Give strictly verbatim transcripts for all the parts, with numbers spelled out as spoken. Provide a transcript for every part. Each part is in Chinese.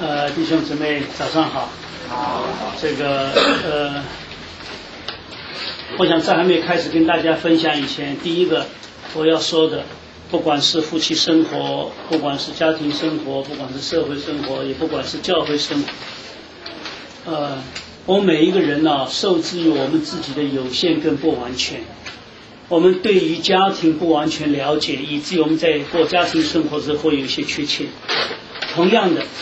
呃，弟兄姊妹，早上好。好。这个呃，我想在还没有开始跟大家分享以前，第一个我要说的，不管是夫妻生活，不管是家庭生活，不管是社会生活，也不管是教会生活，呃，我们每一个人呢、啊，受制于我们自己的有限跟不完全。我们对于家庭不完全了解，以至于我们在过家庭生活时会有一些缺陷。同样的，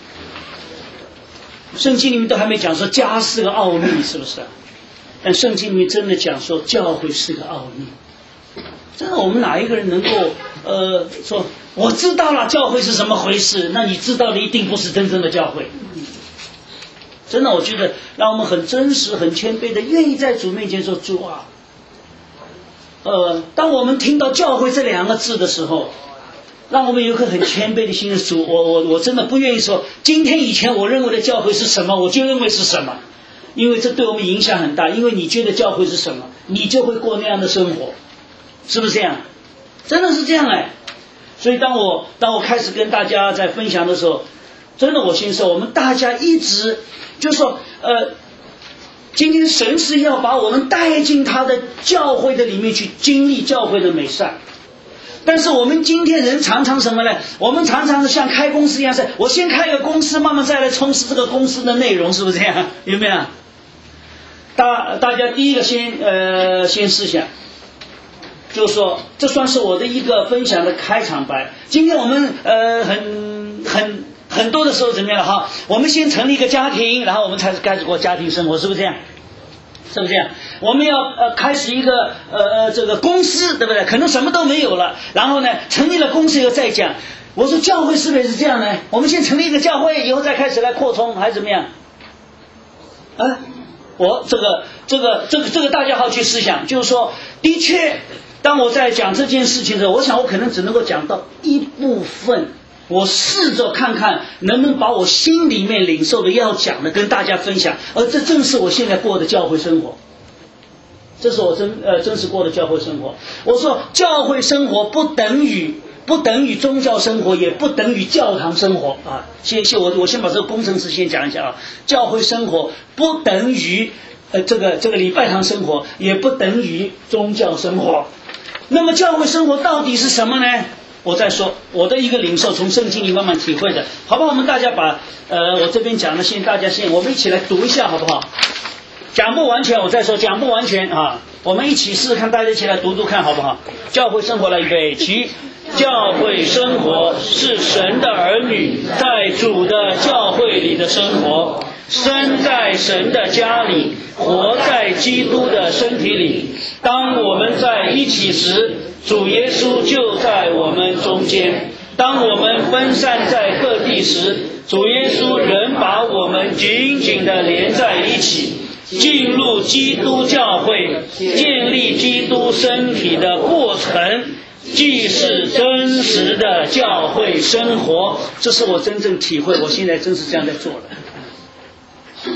圣经里面都还没讲说家是个奥秘，是不是？但圣经里面真的讲说教会是个奥秘。真的，我们哪一个人能够呃说我知道了教会是什么回事？那你知道的一定不是真正的教会。真的，我觉得让我们很真实、很谦卑的，愿意在主面前说主啊。呃，当我们听到教会这两个字的时候，让我们有一颗很谦卑的心的主，我我我真的不愿意说今天以前我认为的教会是什么，我就认为是什么，因为这对我们影响很大。因为你觉得教会是什么，你就会过那样的生活，是不是这样？真的是这样哎。所以当我当我开始跟大家在分享的时候，真的我心说，我们大家一直就说呃。今天神是要把我们带进他的教会的里面去经历教会的美善，但是我们今天人常常什么呢？我们常常是像开公司一样，是我先开个公司，慢慢再来充实这个公司的内容，是不是这样？有没有？大大家第一个先呃先思想，就是说这算是我的一个分享的开场白。今天我们呃很很。很多的时候怎么样哈？我们先成立一个家庭，然后我们才开始过家庭生活，是不是这样？是不是这样？我们要呃开始一个呃呃这个公司，对不对？可能什么都没有了，然后呢，成立了公司以后再讲。我说教会是不是也是这样呢？我们先成立一个教会，以后再开始来扩充，还是怎么样？啊，我这个这个这个这个大家好去思想，就是说，的确，当我在讲这件事情的时候，我想我可能只能够讲到一部分。我试着看看能不能把我心里面领受的要讲的跟大家分享，而这正是我现在过的教会生活，这是我真呃真实过的教会生活。我说教会生活不等于不等于宗教生活，也不等于教堂生活啊。先先我我先把这个工程师先讲一下啊，教会生活不等于呃这个这个礼拜堂生活，也不等于宗教生活。那么教会生活到底是什么呢？我再说我的一个领受，从圣经里慢慢体会的，好不好？我们大家把呃我这边讲的先，大家先我们一起来读一下，好不好？讲不完全，我再说讲不完全啊，我们一起试试看，大家一起来读读看，好不好？教会生活来预备起。教会生活是神的儿女在主的教会里的生活，生在神的家里，活在基督的身体里。当我们在一起时，主耶稣就在我们中间。当我们分散在各地时，主耶稣仍把我们紧紧地连在一起，进入基督教会，建立基督身体的过程，既是真实的教会生活。这是我真正体会，我现在真是这样在做的。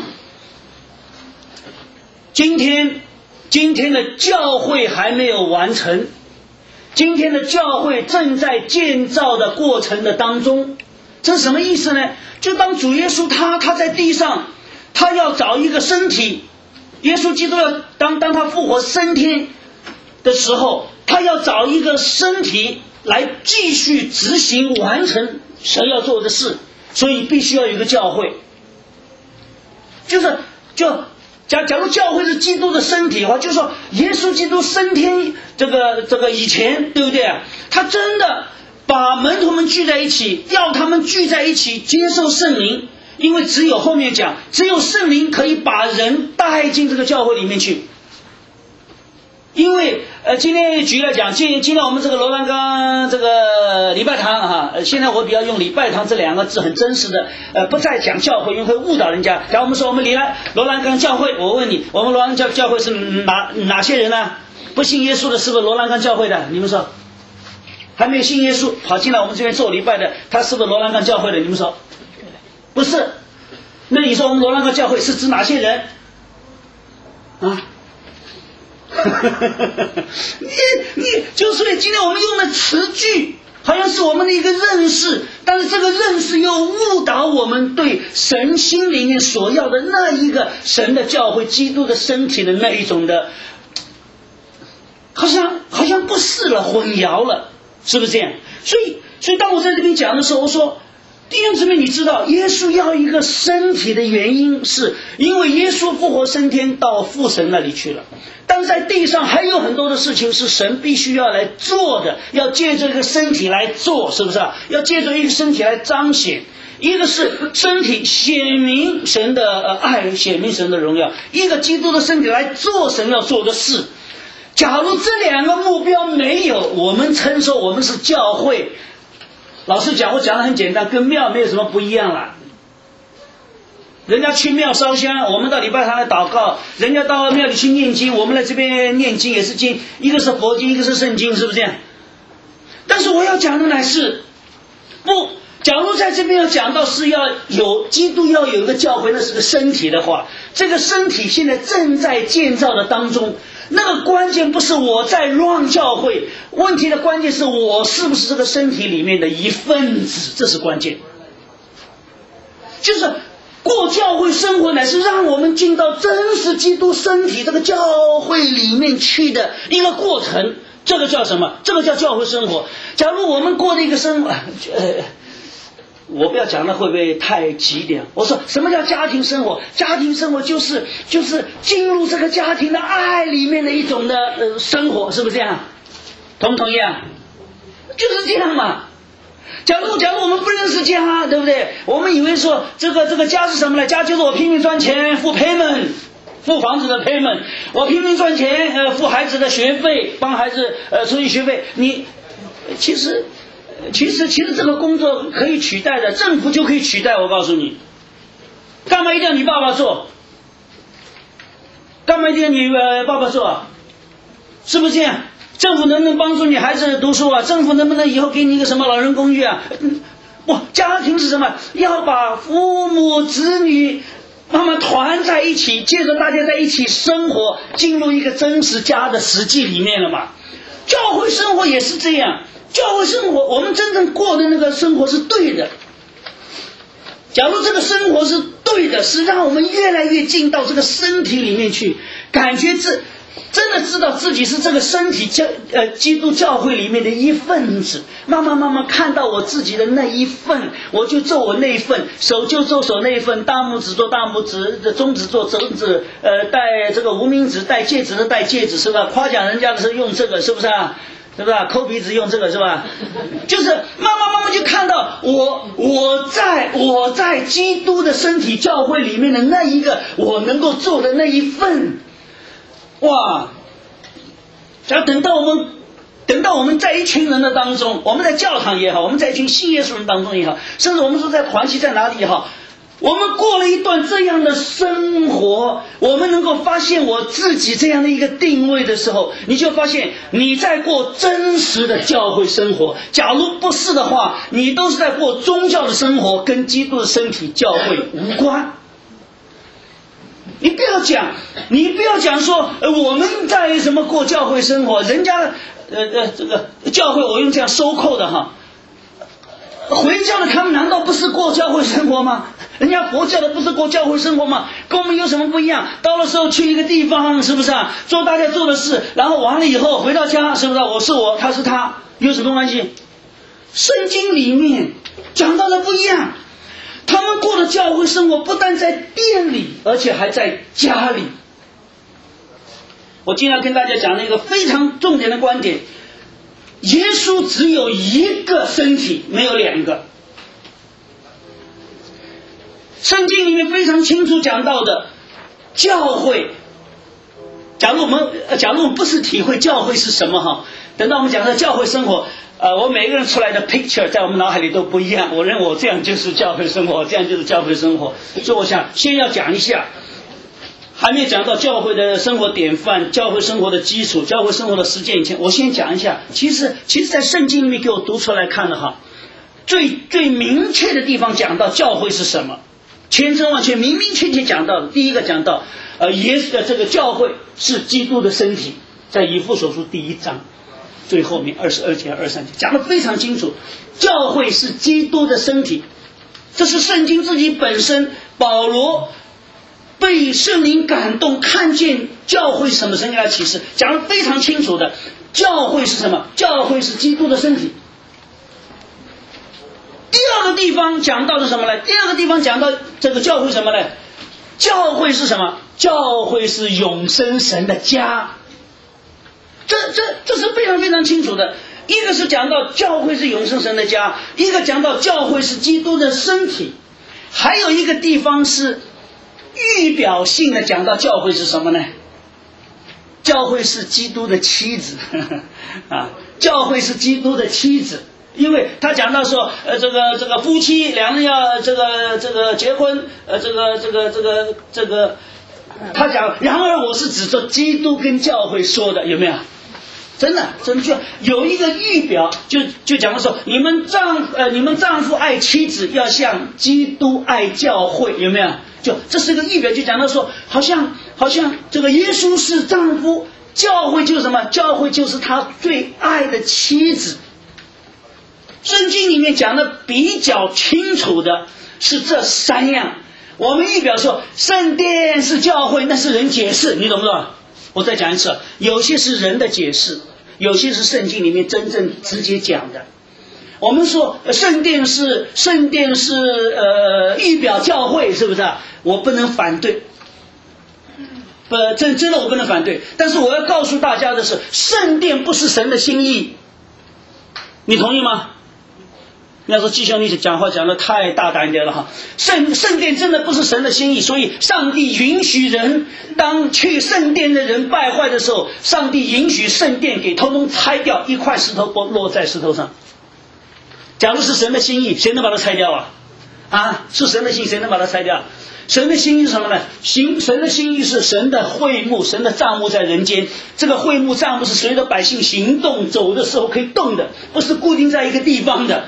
今天今天的教会还没有完成，今天的教会正在建造的过程的当中。这是什么意思呢？就当主耶稣他他在地上，他要找一个身体，耶稣基督要当当他复活升天的时候，他要找一个身体来继续执行完成神要做的事，所以必须要有一个教会。就是就假假如教会是基督的身体的话，就是说耶稣基督升天这个这个以前，对不对啊？他真的把门徒们聚在一起，要他们聚在一起接受圣灵，因为只有后面讲，只有圣灵可以把人带进这个教会里面去。因为呃，今天举例来讲，今今天我们这个罗兰冈这个礼拜堂啊，呃，现在我比较用礼拜堂这两个字，很真实的，呃，不再讲教会，因为会误导人家。假如我们说我们离来罗兰冈教会，我问你，我们罗兰教教会是哪哪些人呢？不信耶稣的，是不是罗兰冈教会的？你们说，还没有信耶稣跑进来我们这边做礼拜的，他是不是罗兰冈教会的？你们说，不是。那你说我们罗兰冈教会是指哪些人？啊？你你就所以今天我们用的词句好像是我们的一个认识，但是这个认识又误导我们对神心里面所要的那一个神的教会、基督的身体的那一种的，好像好像不是了，混淆了，是不是这样？所以，所以当我在这边讲的时候，我说弟兄姊妹，你知道耶稣要一个身体的原因，是因为耶稣复活升天到父神那里去了。但在地上还有很多的事情是神必须要来做的，要借着一个身体来做，是不是啊？要借着一个身体来彰显。一个是身体显明神的呃爱，显明神的荣耀；一个基督的身体来做神要做的事。假如这两个目标没有，我们称说我们是教会。老实讲，我讲的很简单，跟庙没有什么不一样了。人家去庙烧香，我们到礼拜堂来祷告；人家到庙里去念经，我们来这边念经也是经，一个是佛经，一个是圣经，是不是这样？但是我要讲的乃是，不，假如在这边要讲到是要有基督要有一个教会，那是个身体的话，这个身体现在正在建造的当中。那个关键不是我在乱教会，问题的关键是我是不是这个身体里面的一份子，这是关键。就是过教会生活乃是让我们进到真实基督身体这个教会里面去的一个过程，这个叫什么？这个叫教会生活。假如我们过的一个生活，呃我不要讲的会不会太极点？我说什么叫家庭生活？家庭生活就是就是进入这个家庭的爱里面的一种的呃生活，是不是这样？同不同意啊？就是这样嘛。假如假如我们不认识家，对不对？我们以为说这个这个家是什么呢？家就是我拼命赚钱付 payment， 付房子的 payment， 我拼命赚钱呃付孩子的学费，帮孩子呃出去学费。你其实。其实，其实这个工作可以取代的，政府就可以取代。我告诉你，干嘛一定要你爸爸做？干嘛一定要你呃爸爸做啊？是不是这样？政府能不能帮助你孩子读书啊？政府能不能以后给你一个什么老人公寓啊？不，家庭是什么？要把父母子女慢慢团在一起，接着大家在一起生活，进入一个真实家的实际里面了嘛。教会生活也是这样。教会生活，我们真正过的那个生活是对的。假如这个生活是对的，是让我们越来越进到这个身体里面去，感觉自真的知道自己是这个身体教呃基督教会里面的一份子，慢慢慢慢看到我自己的那一份，我就做我那一份，手就做手那一份，大拇指做大拇指，中指做中指，呃戴这个无名指，戴戒指的戴戒指，是吧？夸奖人家的是用这个，是不是啊？是吧？抠鼻子用这个是吧？就是慢慢慢慢就看到我我在我在基督的身体教会里面的那一个我能够做的那一份，哇！只要等到我们等到我们在一群人的当中，我们在教堂也好，我们在一群信耶稣人当中也好，甚至我们说在团契在哪里也好，我们过了一段这样的生活，我们能够发现我自己这样的一个定位的时候，你就发现你在过真实的教会生活。假如不是的话，你都是在过宗教的生活，跟基督的身体教会无关。你不要讲，你不要讲说、呃、我们在什么过教会生活，人家呃呃这个教会我用这样收扣的哈，回教的他们难道不是过教会生活吗？人家佛教的不是过教会生活吗？跟我们有什么不一样？到了时候去一个地方，是不是啊？做大家做的事，然后完了以后回到家，是不是啊？我是我，他是他，有什么关系？圣经里面讲到的不一样，他们过的教会生活不但在店里，而且还在家里。我今天要跟大家讲了一个非常重点的观点，耶稣只有一个身体，没有两个。圣经里面非常清楚讲到的教会，假如我们假如我们不是体会教会是什么哈，等到我们讲到教会生活，呃，我每个人出来的 picture 在我们脑海里都不一样。我认为我这样就是教会生活，这样就是教会生活。所以我想先要讲一下，还没有讲到教会的生活典范、教会生活的基础、教会生活的实践以前，我先讲一下。其实，其实，在圣经里面给我读出来看的哈，最最明确的地方讲到教会是什么，千真万确、明明确确讲到的。第一个讲到，呃，耶稣的这个教会是基督的身体，在以弗所书第一章。 最后面二十二节、二十三节讲得非常清楚，教会是基督的身体，这是圣经自己本身，保罗被圣灵感动，看见教会是什么，圣经来启示，讲得非常清楚的。教会是什么？教会是基督的身体。第二个地方讲到的什么呢？第二个地方讲到这个教会什么呢？教会是什么？教会是永生神的家。这这这是非常非常清楚的。一个是讲到教会是永生神的家，一个讲到教会是基督的身体，还有一个地方是预表性的讲到教会是什么呢？教会是基督的妻子啊，教会是基督的妻子。因为他讲到说，呃，这个这个夫妻两人要这个这个结婚，呃，这个这个这个这个，他讲，然而我是指着基督跟教会说的，有没有？真的，真的就有一个预表，就就讲的说，你们丈呃你们丈夫爱妻子，要像基督爱教会，有没有？就这是个预表，就讲到说，好像好像这个耶稣是丈夫，教会就是什么？教会就是他最爱的妻子。圣经里面讲的比较清楚的是这三样。我们预表说圣殿是教会，那是人解释，你懂不懂？我再讲一次，有些是人的解释，有些是圣经里面真正直接讲的。我们说圣殿是圣殿是呃预表教会，是不是？我不能反对，不真真的我不能反对，但是我要告诉大家的是，圣殿不是神的心意，你同意吗？你要说季兄，你讲话讲得太大胆一点了哈！圣圣殿真的不是神的心意，所以上帝允许人当去圣殿的人败坏的时候，上帝允许圣殿给通通拆掉，一块石头不落在石头上。假如是神的心意，谁能把它拆掉啊？啊，是神的心意，谁能把它拆掉？神的心意是什么呢？行，神的心意是神的会幕，神的帐幕在人间。这个会幕帐幕是随着百姓行动走的时候可以动的，不是固定在一个地方的。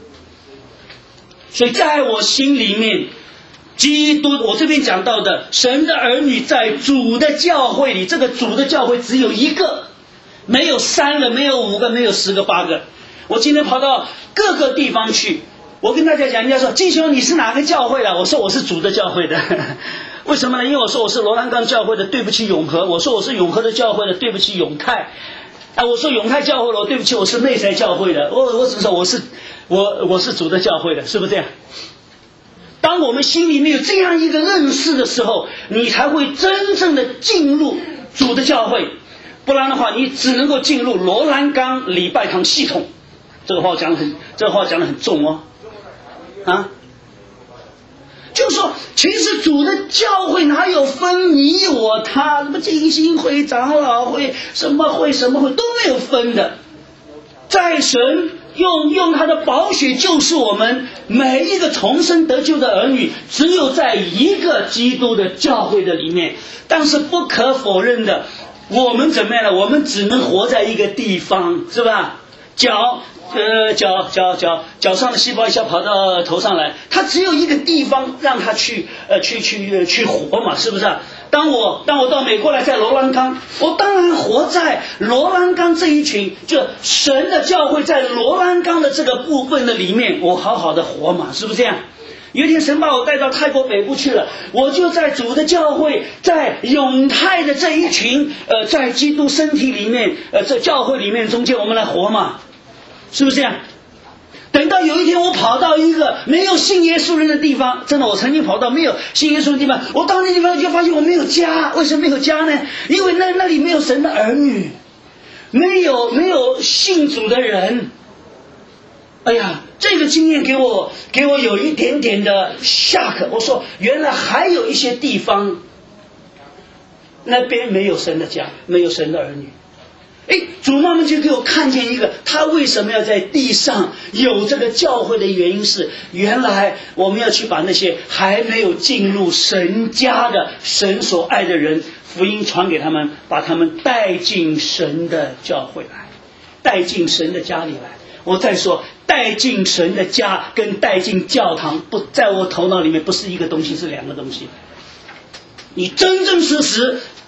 所以在我心里面，基督，我这边讲到的神的儿女在主的教会里，这个主的教会只有一个，没有三个，没有五个，没有十个八个。我今天跑到各个地方去，我跟大家讲，人家说季兄你是哪个教会的？我说我是主的教会的。为什么呢？因为我说我是罗兰岗教会的，对不起永和；我说我是永和的教会的，对不起永泰。啊，我说永泰教会了，对不起，我是内塞教会的。我我只说我是我我是主的教会的，是不是这样？当我们心里面有这样一个认识的时候，你才会真正的进入主的教会。不然的话，你只能够进入罗兰岗礼拜堂系统。这个话讲得很，这个话讲得很重哦，啊。就是说，其实主的教会哪有分你我他，什么浸信会、长老会、什么会、什么会都没有分的。在神用用他的宝血救赎我们每一个重生得救的儿女，只有在一个基督的教会的里面。但是不可否认的，我们怎么样呢？我们只能活在一个地方，是吧？脚。呃，脚脚脚脚上的细胞一下跑到头上来，它只有一个地方让它去呃去去呃去活嘛，是不是？当我当我到美国来，在罗兰岗，我当然活在罗兰岗这一群，就神的教会在罗兰岗的这个部分的里面，我好好的活嘛，是不是这样？有一天神把我带到泰国北部去了，我就在主的教会，在永泰的这一群呃在基督身体里面呃这教会里面中间，我们来活嘛。是不是这样？等到有一天我跑到一个没有信耶稣人的地方，真的，我曾经跑到没有信耶稣的地方，我到那地方就发现我没有家。为什么没有家呢？因为那那里没有神的儿女，没有没有信主的人。哎呀，这个经验给我给我有一点点的吓客。我说，原来还有一些地方，那边没有神的家，没有神的儿女。哎，主慢慢就给我看见一个，他为什么要在地上有这个教会的原因是，原来我们要去把那些还没有进入神家的神所爱的人，福音传给他们，把他们带进神的教会来，带进神的家里来。我再说，带进神的家跟带进教堂，不在我头脑里面不是一个东西，是两个东西。你真真实实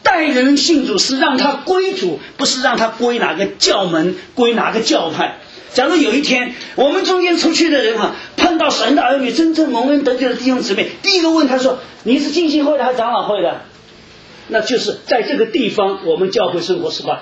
带人信主是让他归主，不是让他归哪个教门，归哪个教派。假如有一天我们中间出去的人哈、啊，碰到神的儿女，真正蒙恩得救的弟兄姊妹，第一个问他说：“你是浸信会的还是长老会的？”那就是在这个地方，我们教会生活失败。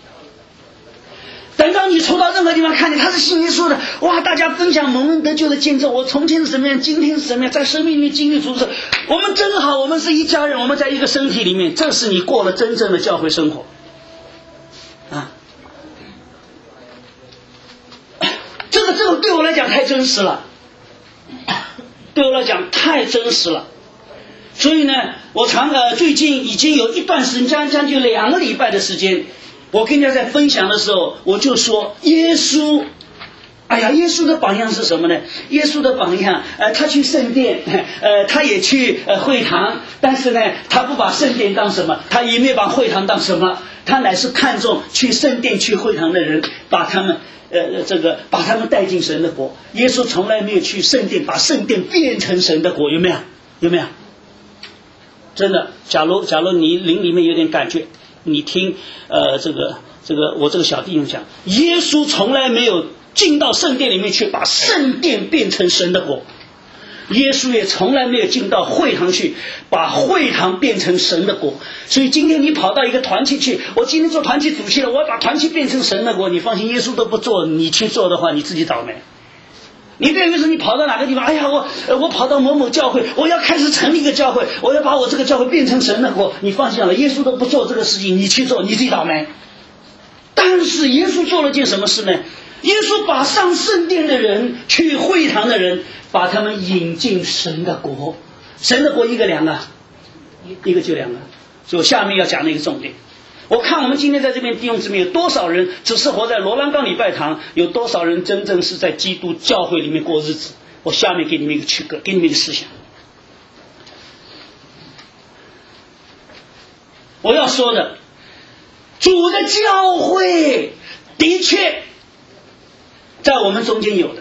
等到你出到任何地方，看见他是信耶稣的，哇！大家分享蒙恩得救的见证，我从前是什么样，今天是什么样，在生命里面经历主的，我们真好，我们是一家人，我们在一个身体里面，这是你过了真正的教会生活啊。这个这个对我来讲太真实了，对我来讲太真实了。所以呢，我常呃最近已经有一段时间，将将近两个礼拜的时间，我跟大家在分享的时候，我就说耶稣，哎呀，耶稣的榜样是什么呢？耶稣的榜样，呃，他去圣殿，呃，他也去呃会堂，但是呢，他不把圣殿当什么，他也没有把会堂当什么，他乃是看重去圣殿、去会堂的人，把他们。呃，这个把他们带进神的国。耶稣从来没有去圣殿，把圣殿变成神的国，有没有？有没有？真的，假如假如你灵里面有点感觉，你听呃这个这个我这个小弟兄讲，耶稣从来没有进到圣殿里面去，把圣殿变成神的国。耶稣也从来没有进到会堂去，把会堂变成神的国。所以今天你跑到一个团契去，我今天做团契主席了，我要把团契变成神的国，你放心，耶稣都不做，你去做的话，你自己倒霉。你别以为说你跑到哪个地方，哎呀，我我跑到某某教会，我要开始成立一个教会，我要把我这个教会变成神的国，你放心了，耶稣都不做这个事情，你去做，你自己倒霉。但是耶稣做了件什么事呢？耶稣把上圣殿的人，去会堂的人，把他们引进神的国。神的国一个两个，一个就两个。所以我下面要讲的一个重点，我看我们今天在这边弟兄姊妹有多少人只是活在罗兰岗礼拜堂，有多少人真正是在基督教会里面过日子。我下面给你们一个区隔，给你们一个思想。我要说的，主的教会的确在我们中间有的，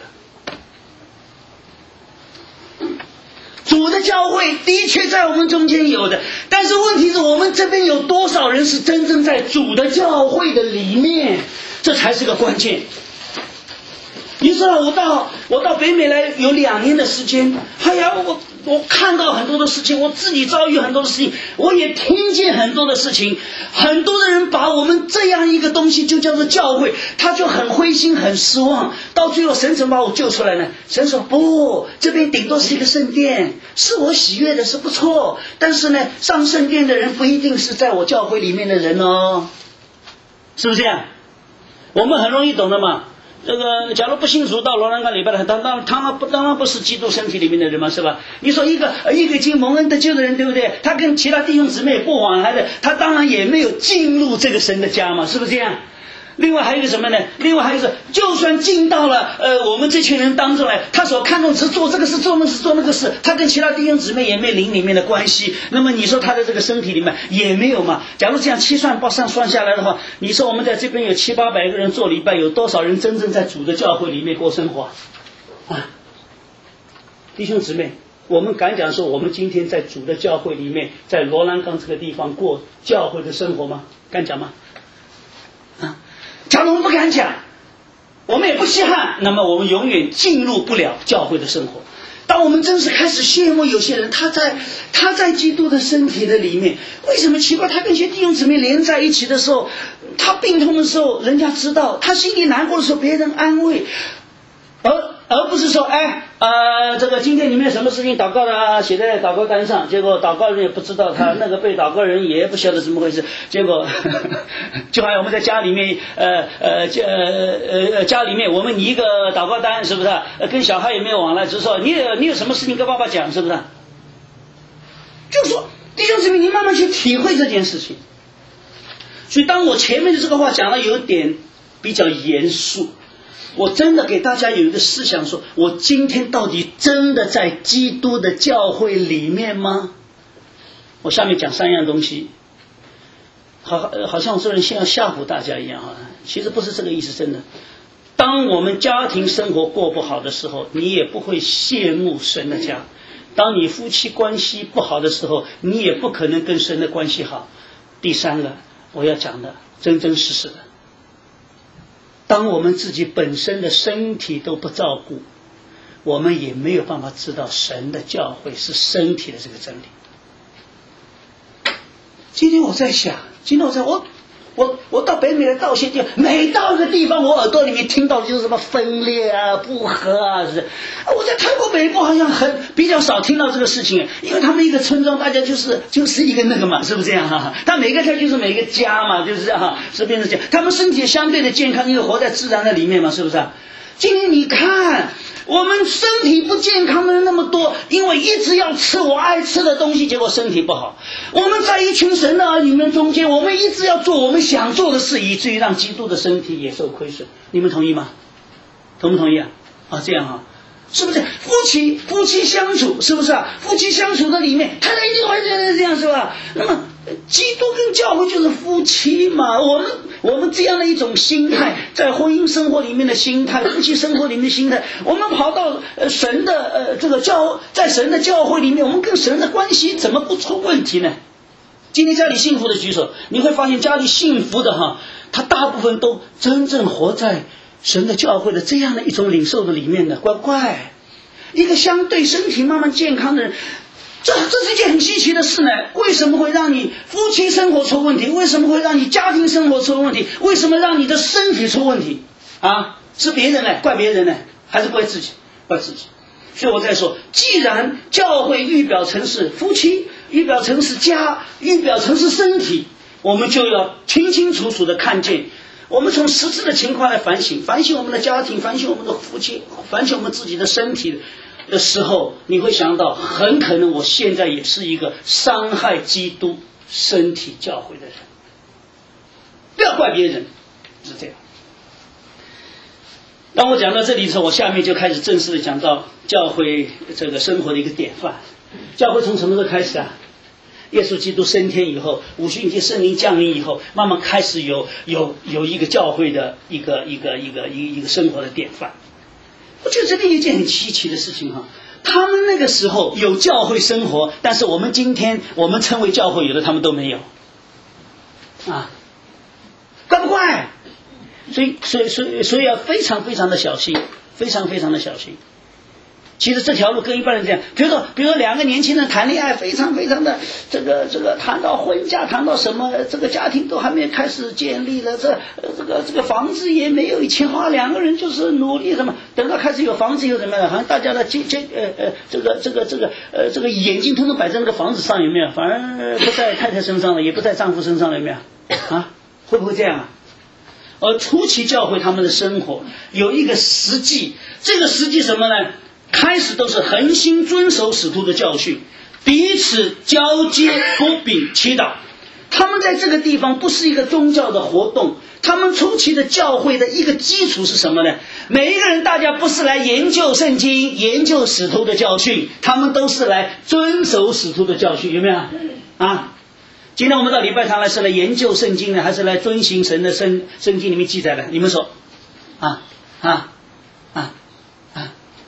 主的教会的确在我们中间有的，但是问题是我们这边有多少人是真正在主的教会的里面，这才是个关键。你知道我到我到北美来有两年的时间，哎呀，我我看到很多的事情，我自己遭遇很多的事情，我也听见很多的事情。很多的人把我们这样一个东西就叫做教会，他就很灰心很失望。到最后神怎么把我救出来呢？神说不，这边顶多是一个圣殿，是我喜悦的，是不错，但是呢，上圣殿的人不一定是在我教会里面的人哦，是不是这样？我们很容易懂的嘛。这个假如不信主到罗兰岗礼拜的，当当他们不当然不是基督身体里面的人嘛，是吧？你说一个一个已经蒙恩得救的人，对不对？他跟其他弟兄姊妹不往来的，他当然也没有进入这个神的家嘛，是不是这样？另外还有一个什么呢？另外还有一个，就算进到了呃我们这群人当中来，他所看重只做这个事，做那事，做那个事，他跟其他弟兄姊妹也没有灵里面的关系。那么你说他的这个身体里面也没有嘛？假如这样七算八算算下来的话，你说我们在这边有七八百个人做礼拜，有多少人真正在主的教会里面过生活啊？弟兄姊妹，我们敢讲说我们今天在主的教会里面，在罗兰岗这个地方过教会的生活吗？敢讲吗？啊？假如我们不敢讲，我们也不稀罕，那么我们永远进入不了教会的生活。当我们真是开始羡慕有些人，他在他在基督的身体的里面，为什么奇怪？他跟一些弟兄姊妹连在一起的时候，他病痛的时候，人家知道；他心里难过的时候，别人安慰，而而不是说，哎，呃，这个今天你们有什么事情祷告的啊，写在祷告单上，结果祷告人也不知道他，那个被祷告人也不晓得怎么回事，结果呵呵就好像我们在家里面，呃呃家呃呃家里面，我们拟一个祷告单，是不是？呃，跟小孩也没有往来，只是说你有你有什么事情跟爸爸讲，是不是？就是说，弟兄姊妹，你慢慢去体会这件事情。所以，当我前面的这个话讲的有点比较严肃。我真的给大家有一个思想说，我今天到底真的在基督的教会里面吗？我下面讲三样东西，好好像我这人先要吓唬大家一样啊，其实不是这个意思，真的。当我们家庭生活过不好的时候，你也不会羡慕神的家；当你夫妻关系不好的时候，你也不可能跟神的关系好。 第三个我要讲的真真实实的，当我们自己本身的身体都不照顾，我们也没有办法知道神的教会是身体的这个真理。今天我在想，今天我在我我我到北美的道谢地方，每到一个地方，我耳朵里面听到的就是什么分裂啊、不和啊，是。我在泰国北部好像很比较少听到这个事情，因为他们一个村庄，大家就是就是一个那个嘛，是不是这样哈、啊？他每个家就是每个家嘛，就是这样哈，是变成这样。他们身体相对的健康，因为活在自然的里面嘛，是不是、啊？今天你看，我们身体不健康的人那么多，因为一直要吃我爱吃的东西，结果身体不好。我们在一群神的儿女们中间，我们一直要做我们想做的事，以至于让基督的身体也受亏损。你们同意吗？同不同意啊？啊，这样啊，是不是？夫妻夫妻相处，是不是啊？夫妻相处的里面，他一定会这样，是吧？那么基督跟教会就是夫妻嘛，我们我们这样的一种心态，在婚姻生活里面的心态，夫妻生活里面的心态，我们跑到呃神的呃这个教，在神的教会里面，我们跟神的关系怎么不出问题呢？今天家里幸福的举手，你会发现家里幸福的哈，他大部分都真正活在神的教会的这样的一种领受的里面的，乖乖，一个相对身体慢慢健康的人。这这是一件很稀奇的事呢。为什么会让你夫妻生活出问题？为什么会让你家庭生活出问题？为什么让你的身体出问题？啊，是别人呢？怪别人呢？还是怪自己？怪自己。所以我在说，既然教会预表成是夫妻，预表成是家，预表成是身体，我们就要清清楚楚的看见。我们从实质的情况来反省，反省我们的家庭，反省我们的夫妻，反省我们自己的身体的时候，你会想到，很可能我现在也是一个伤害基督身体教会的人。不要怪别人，是这样。当我讲到这里的时候，我下面就开始正式的讲到教会这个生活的一个典范。教会从什么时候开始啊？耶稣基督升天以后，五旬节圣灵降临以后，慢慢开始有有有一个教会的一个一个一个一个一个生活的典范。我觉得这边有一件很稀奇的事情哈，他们那个时候有教会生活，但是我们今天我们称为教会，有的他们都没有，啊，怪不怪？所以所以所以所以要非常非常的小心，非常非常的小心。其实这条路跟一般人这样，比如说，比如说两个年轻人谈恋爱，非常非常的这个这个谈到婚嫁，谈到什么，这个家庭都还没有开始建立了，这这个这个房子也没有，以前好像两个人就是努力什么，等到开始有房子以后怎么样？好像大家的这这呃呃这个这个这个呃这个眼睛通通摆在那个房子上，有没有？反而不在太太身上了，也不在丈夫身上了，有没有？啊，会不会这样啊？而初期教会他们的生活有一个实际，这个实际什么呢？开始都是恒心遵守使徒的教训，彼此交接不秉祈祷。他们在这个地方不是一个宗教的活动，他们初期的教会的一个基础是什么呢？每一个人大家不是来研究圣经研究使徒的教训，他们都是来遵守使徒的教训，有没有啊？今天我们到礼拜堂来是来研究圣经呢，还是来遵行神的圣圣经里面记载的？你们说啊啊啊啊！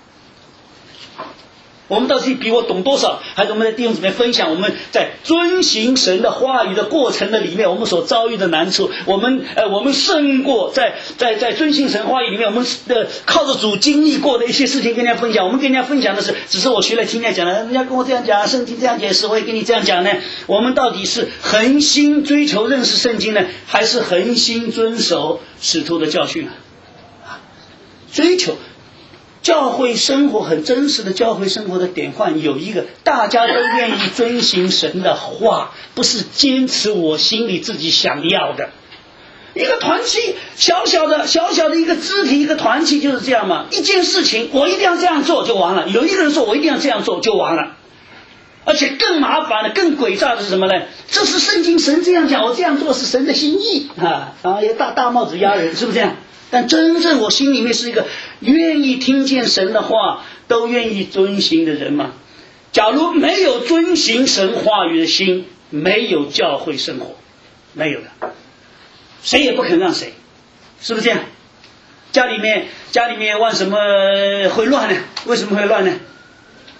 我们到底比我懂多少？还是我们在弟兄姊妹分享我们在遵行神的话语的过程的里面，我们所遭遇的难处，我们呃我们胜过在在在遵行神话语里面，我们的靠着主经历过的一些事情跟人家分享。我们跟人家分享的是，只是我学了听人家讲的，人家跟我这样讲，圣经这样解释，我也跟你这样讲呢。我们到底是恒心追求认识圣经呢，还是恒心遵守使徒的教训啊？追求。教会生活很真实的教会生活的典范有一个，大家都愿意遵行神的话，不是坚持我心里自己想要的。一个团体小小的小小的一个肢体，一个团体就是这样嘛，一件事情我一定要这样做就完了，有一个人说我一定要这样做就完了。而且更麻烦的更诡诈的是什么呢？这是圣经神这样讲，我这样做是神的心意啊，然后也大大帽子压人，是不是这样？但真正我心里面是一个愿意听见神的话都愿意遵行的人嘛。假如没有遵行神话语的心，没有教会生活，没有的，谁也不肯让谁，是不是这样？家里面家里面为什么会乱呢？为什么会乱呢？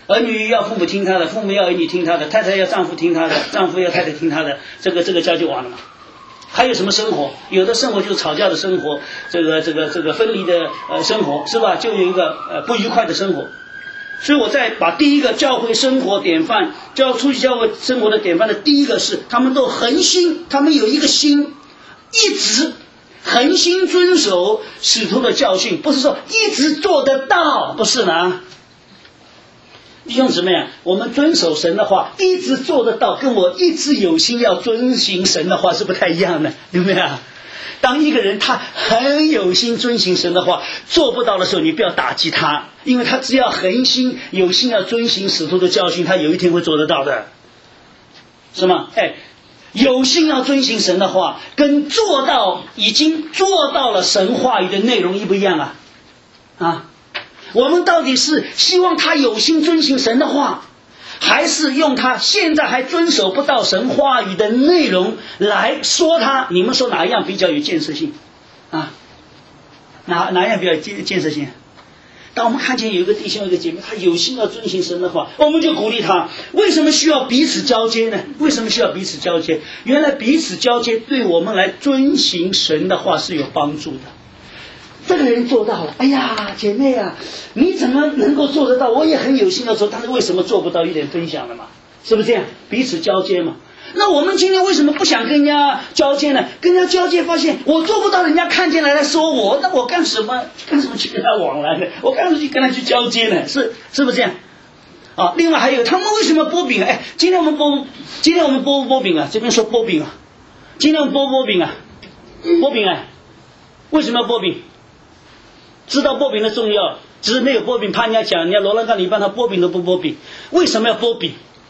儿女要父母听他的，父母要儿女听他的，太太要丈夫听他的，丈夫要太太听他的，这个这个家就完了嘛。还有什么生活？有的生活就是吵架的生活，这个这个这个分离的呃生活，是吧？就有一个呃不愉快的生活。所以我再把第一个教会生活典范，教出去教会生活的典范的第一个是，他们都恒心，他们有一个心，一直恒心遵守使徒的教训，不是说一直做得到，不是呢。弟兄姊妹啊，我们遵守神的话，一直做得到，跟我一直有心要遵行神的话是不太一样的，对不对啊？当一个人他很有心遵行神的话，做不到的时候，你不要打击他，因为他只要恒心有心要遵行使徒的教训，他有一天会做得到的，是吗？哎，有心要遵行神的话，跟做到已经做到了神话语的内容一不一样啊？啊，我们到底是希望他有心遵行神的话，还是用他现在还遵守不到神话语的内容来说他？你们说哪一样比较有建设性啊？哪哪一样比较有建设性？当我们看见有一个弟兄一个姐妹，他有心要遵行神的话，我们就鼓励他。为什么需要彼此交接呢？为什么需要彼此交接？原来彼此交接对我们来遵行神的话是有帮助的。这个人做到了，哎呀，姐妹啊，你怎么能够做得到？我也很有心要做，但是为什么做不到？一点分享了嘛，是不是这样？彼此交接嘛。那我们今天为什么不想跟人家交接呢？跟人家交接，发现我做不到，人家看见来来说我，那我干什么？干什么去跟他往来呢？我干什么去跟他去交接呢？是是不是这样？啊，另外还有，他们为什么剥饼？哎，今天我们剥，今天我们剥不剥饼啊？这边说剥饼啊，今天我们剥不剥饼啊？剥饼啊？为什么要剥饼？知道剥饼的重要，只是没有剥饼，怕人家讲，人家罗兰刚你帮他剥饼都不剥饼，为什么要剥饼？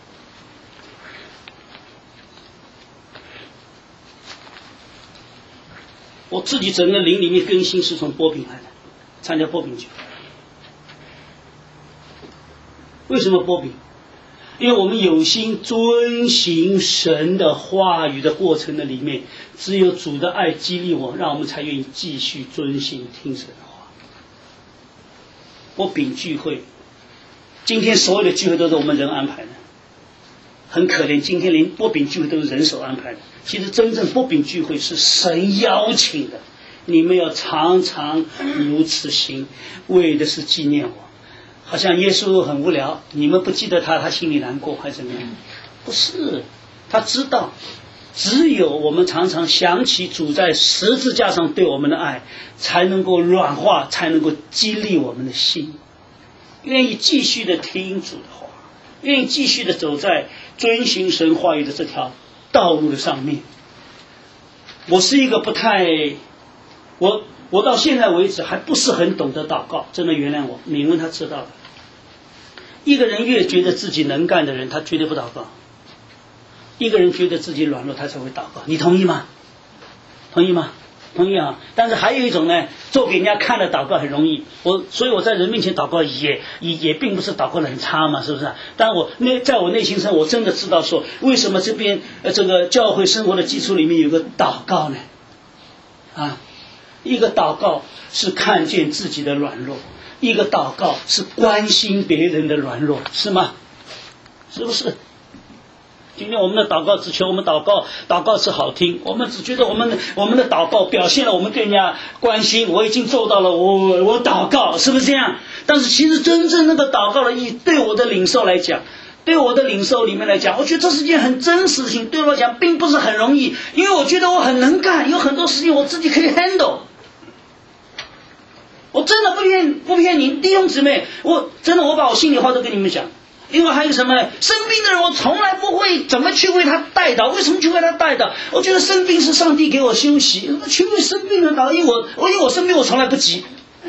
我自己整个灵里面更新是从剥饼来的，参加剥饼聚。为什么剥饼？因为我们有心遵行神的话语的过程的里面，只有主的爱激励我，让我们才愿意继续遵行听神的话。剥饼聚会，今天所有的聚会都是我们人安排的，很可怜，今天连剥饼聚会都是人手安排的。其实真正剥饼聚会是神邀请的，你们要常常如此行，为的是纪念我。好像耶稣很无聊，你们不记得他，他心里难过还是怎么样？不是，他知道只有我们常常想起主在十字架上对我们的爱，才能够软化，才能够激励我们的心，愿意继续的听主的话，愿意继续的走在遵行神话语的这条道路的上面。我是一个不太，我我到现在为止还不是很懂得祷告，真的原谅我。敏文他知道的，一个人越觉得自己能干的人，他绝对不祷告。一个人觉得自己软弱，他才会祷告。你同意吗？同意吗？同意啊。但是还有一种呢，做给人家看的祷告很容易。我所以我在人面前祷告也也也并不是祷告的很差嘛，是不是？但我那在我内心上，我真的知道说，为什么这边呃这个教会生活的基础里面有个祷告呢？啊，一个祷告是看见自己的软弱，一个祷告是关心别人的软弱，是吗？是不是？今天我们的祷告只求我们祷告，祷告是好听，我们只觉得我们我们的祷告表现了我们对人家关心，我已经做到了，我我祷告，是不是这样？但是其实真正那个祷告的意义，对我的领受来讲，对我的领受里面来讲，我觉得这是件很真实的事情，对我来讲并不是很容易，因为我觉得我很能干，有很多事情我自己可以 handle。我真的不骗不骗你弟兄姊妹，我真的我把我心里话都跟你们讲。另外还有什么呢？生病的人我从来不会怎么去为他代祷，为什么去为他代祷？我觉得生病是上帝给我休息，去为生病的人祷，因为我我因为我生病我从来不急。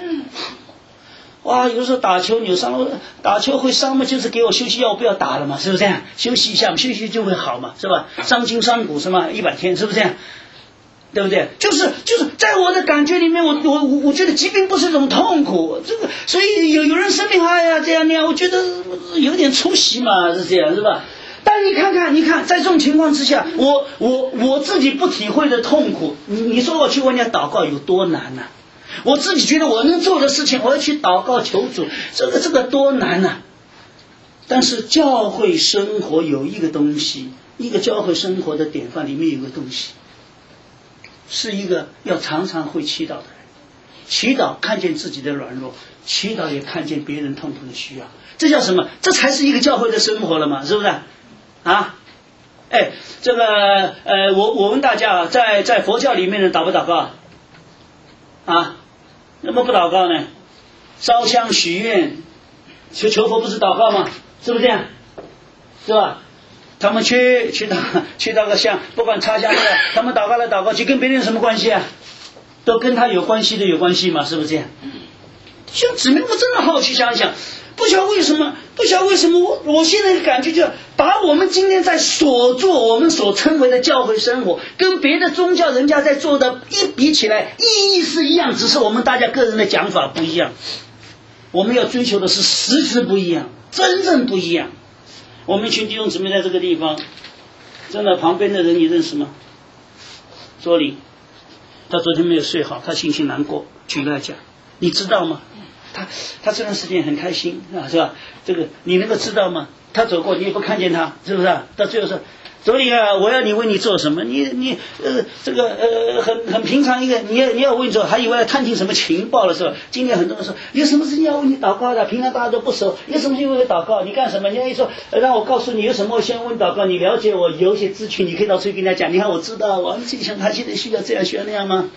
哇，有时候打球扭伤了，打球会伤嘛，就是给我休息药，我不要打了嘛，是不是这样？休息一下，休息就会好嘛，是吧？伤筋伤骨是吗？一百天，是不是这样？对不对？就是就是在我的感觉里面，我我我觉得疾病不是一种痛苦，这个所以有有人生病，哎呀这样那样，我觉得有点出息嘛，是这样是吧？但你看看，你看在这种情况之下，我我我自己不体会的痛苦，你你说我去问人家祷告有多难呢、啊？我自己觉得我能做的事情，我要去祷告求主，这个这个多难呢、啊？ 但是教会生活有一个东西，一个教会生活的典范里面有个东西，是一个要常常会祈祷的人，祈祷看见自己的软弱，祈祷也看见别人痛苦的需要，这叫什么？这才是一个教会的生活了嘛，是不是啊？哎，这个呃，我我问大家，在在佛教里面的祷不祷告啊？那么不祷告呢？烧香许愿求求佛不是祷告吗？是不是这样？是吧？他们去去祷去祷个香，不管插香的，他们祷告来祷告去，跟别人有什么关系啊？都跟他有关系的有关系嘛，是不是这样？兄姊妹，我真的好奇想一想，不晓得为什么，不晓得为什么我我现在感觉就把我们今天在所做，我们所称为的教会生活，跟别的宗教人家在做的一比起来，意义是一样，只是我们大家个人的讲法不一样。我们要追求的是实质不一样，真正不一样。我们一群弟兄姊妹在这个地方，真的旁边的人你认识吗？卓林，他昨天没有睡好，他心情难过，举例来讲，你知道吗？他他这段时间很开心啊，是吧？这个你能够知道吗？他走过你也不看见他，是不是？到最后说，卓林啊，我要你为你做什么？你你呃这个呃很很平常一个，你要你要为你做，还以为要探听什么情报了，是吧？今天很多人说有什么事情要为你祷告的，平常大家都不熟，有什么事情为我祷告？你干什么？人家一说让我告诉你有什么，我先为你祷告，你了解我，有一些资讯，你可以到处跟人家讲。你看我知道，我自己想他现在需要这样需要那样吗？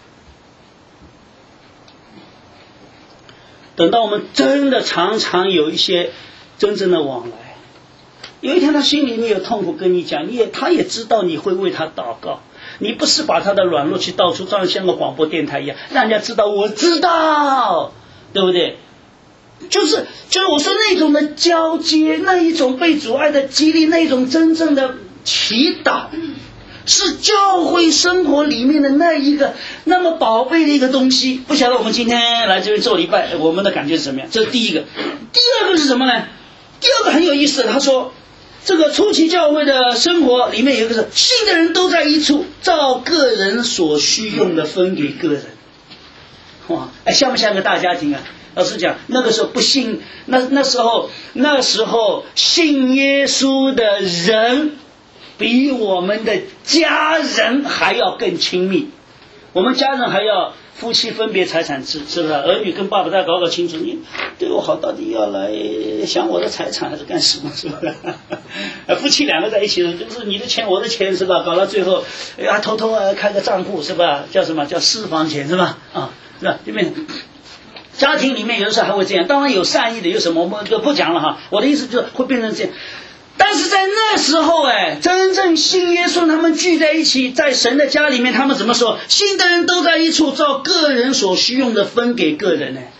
等到我们真的常常有一些真正的往来，有一天他心里面有痛苦跟你讲，你也他也知道你会为他祷告，你不是把他的软弱去到处照像个广播电台一样，让人家知道我知道，对不对？就是就是我说那种的交接，那一种被主爱的激励，那一种真正的祈祷，是教会生活里面的那一个那么宝贝的一个东西。不晓得我们今天来这边做礼拜，我们的感觉是什么样？这是第一个。第二个是什么呢？第二个很有意思，他说这个初期教会的生活里面有一个是信的人都在一处，照个人所需用的分给个人。哇，哎，像不像个大家庭啊？老实讲，那个时候不信，那那时候那时候信耶稣的人比我们的家人还要更亲密，我们家人还要夫妻分别财产制，是不是？儿女跟爸爸再搞搞清楚，你对我好到底要来想我的财产还是干什么，是不是？夫妻两个在一起，就是你的钱我的钱，是吧？搞到最后，啊，偷偷啊开个账户，是吧？叫什么叫私房钱，是吧？啊，是吧？这边家庭里面有的时候还会这样，当然有善意的，有什么我们就不讲了哈。我的意思就是会变成这样。但是在那时候，哎，真正信耶稣，他们聚在一起，在神的家里面，他们怎么说？信的人都在一处，照个人所需用的分给个人呢。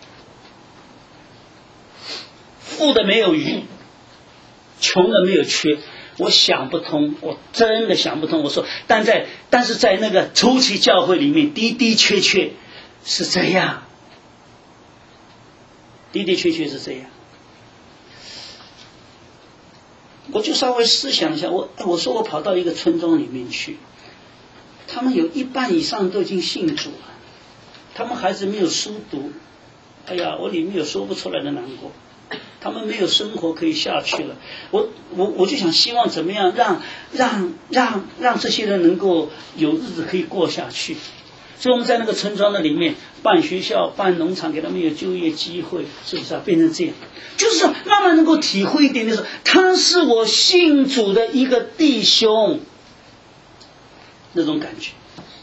富的没有余，穷的没有缺。我想不通，我真的想不通。我说，但在但是在那个初期教会里面，的的确确是这样，的的确确是这样。我就稍微思想一下，我我说我跑到一个村庄里面去，他们有一半以上都已经信主了，他们孩子没有书读，哎呀，我里面有说不出来的难过，他们没有生活可以下去了，我我我就想希望怎么样让让让让这些人能够有日子可以过下去。所以我们在那个村庄的里面办学校、办农场，给他们有就业机会，是不是啊？变成这样，就是说慢慢能够体会一点，就是他是我信主的一个弟兄，那种感觉。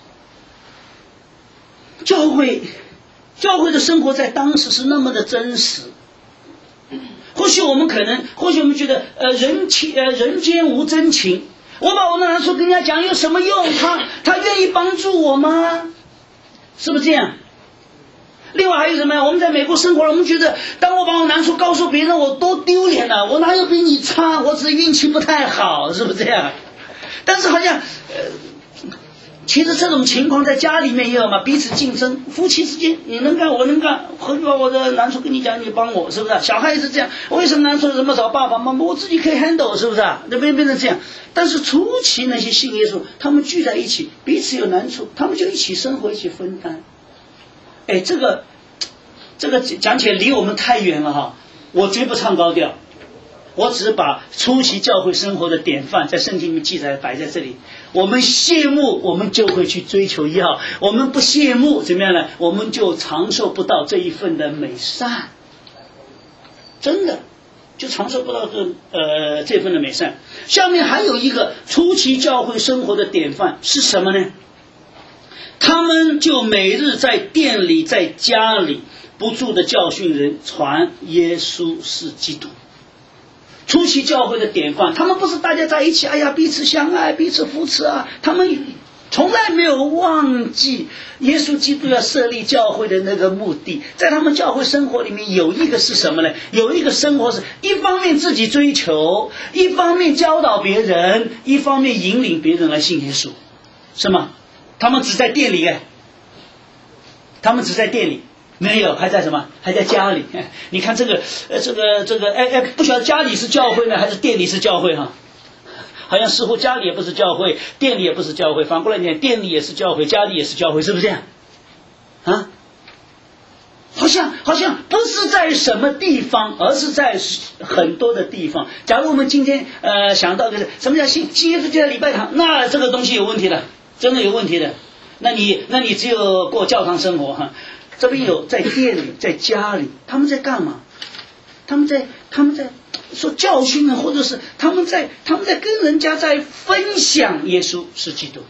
教会，教会的生活在当时是那么的真实。或许我们可能，或许我们觉得，呃，人情呃人间无真情。我把我的难处跟人家讲有什么用？他他愿意帮助我吗？是不是这样？另外还有什么呀？我们在美国生活了，我们觉得当我把我难处告诉别人，我多丢脸啊！我哪有比你差？我只是运气不太好，是不是这样？但是好像呃，其实这种情况在家里面也有嘛，彼此竞争，夫妻之间你能干我能干，我把我的难处跟你讲，你帮我，是不是？小孩也是这样，为什么难处怎么找爸爸妈妈？我自己可以 handle， 是不是？那边变成这样。但是初期那些信耶稣，他们聚在一起，彼此有难处，他们就一起生活，一起分担。哎，这个这个讲起来离我们太远了哈，我绝不唱高调， 我只是把初期教会生活的典范在圣经里面记载摆在这里。我们羡慕，我们就会去追求要；我们不羡慕，怎么样呢？我们就长受不到这一份的美善。真的，就长受不到这呃这份的美善。下面还有一个初期教会生活的典范是什么呢？他们就每日在店里，在家里不住的教训人，传耶稣是基督。初期教会的典范，他们不是大家在一起，哎呀，彼此相爱，彼此扶持啊，他们从来没有忘记耶稣基督要设立教会的那个目的。在他们教会生活里面有一个是什么呢？有一个生活是一方面自己追求，一方面教导别人，一方面引领别人来信耶稣，是吗？他们只在店里哎，他们只在店里，没有，还在什么？还在家里。你看这个，呃，这个，这个，哎哎，不晓得家里是教会呢，还是店里是教会哈？好像似乎家里也不是教会，店里也不是教会，反过来讲，店里也是教会，家里也是教会，是不是这样？啊？好像好像不是在什么地方，而是在很多的地方。假如我们今天呃想到的是什么叫信信耶稣就在礼拜堂，那这个东西有问题的，真的有问题的。那你那你只有过教堂生活哈。这边有在店里，在家里，他们在干嘛？他们在他们在说教训呢，或者是他们在他们在跟人家在分享耶稣是基督。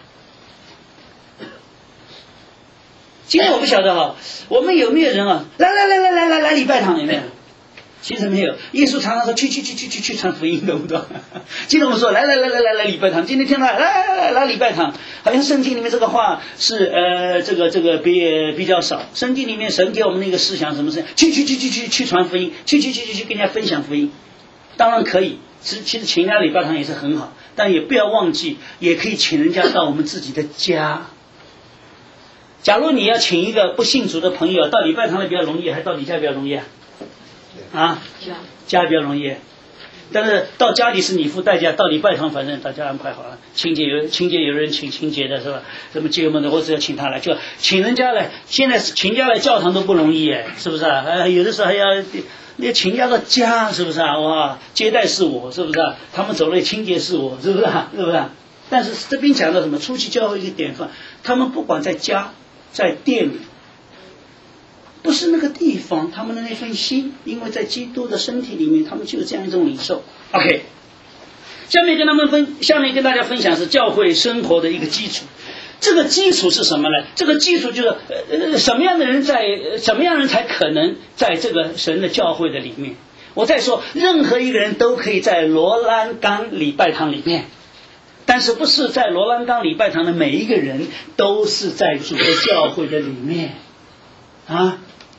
今天我不晓得哈，我们有没有人啊？来来来来来来来礼拜堂有没有？其实没有。耶稣常常说去去去去去去传福音，懂不懂？今天我们说来来来来来来礼拜堂，今天听到来来来来礼拜堂，好像圣经里面这个话是呃这个这个比比较少。圣经里面神给我们那个思想什么事？去去去去去去传福音，去去去去去跟人家分享福音，当然可以。其实其实请人家礼拜堂也是很好，但也不要忘记，也可以请人家到我们自己的家。假如你要请一个不信主的朋友到礼拜堂来比较容易，还是到你家比较容易啊？啊，家比较容易，但是到家里是你付代价，到礼拜堂反正大家安排好了，清洁有清洁有人请清洁的是吧？什么结婚的我只要请他来，就请人家来，现在请人家来教堂都不容易哎，是不是啊？呃，有的时候还要你请人家到家，是不是啊？哇，接待是我，是不是啊？他们走了清洁是我，是不是啊？是不是啊？但是这边讲到什么？初期教会一个典范，他们不管在家在店里。不是那个地方，他们的那份心，因为在基督的身体里面，他们就有这样一种领受。OK， 下面跟他们分，下面跟大家分享是教会生活的一个基础。这个基础是什么呢？这个基础就是呃什么样的人在，什么样的人才可能在这个神的教会的里面？我再说，任何一个人都可以在罗兰冈礼拜堂里面，但是不是在罗兰冈礼拜堂的每一个人都是在主的教会的里面啊？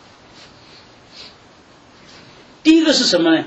第一个是什么呢？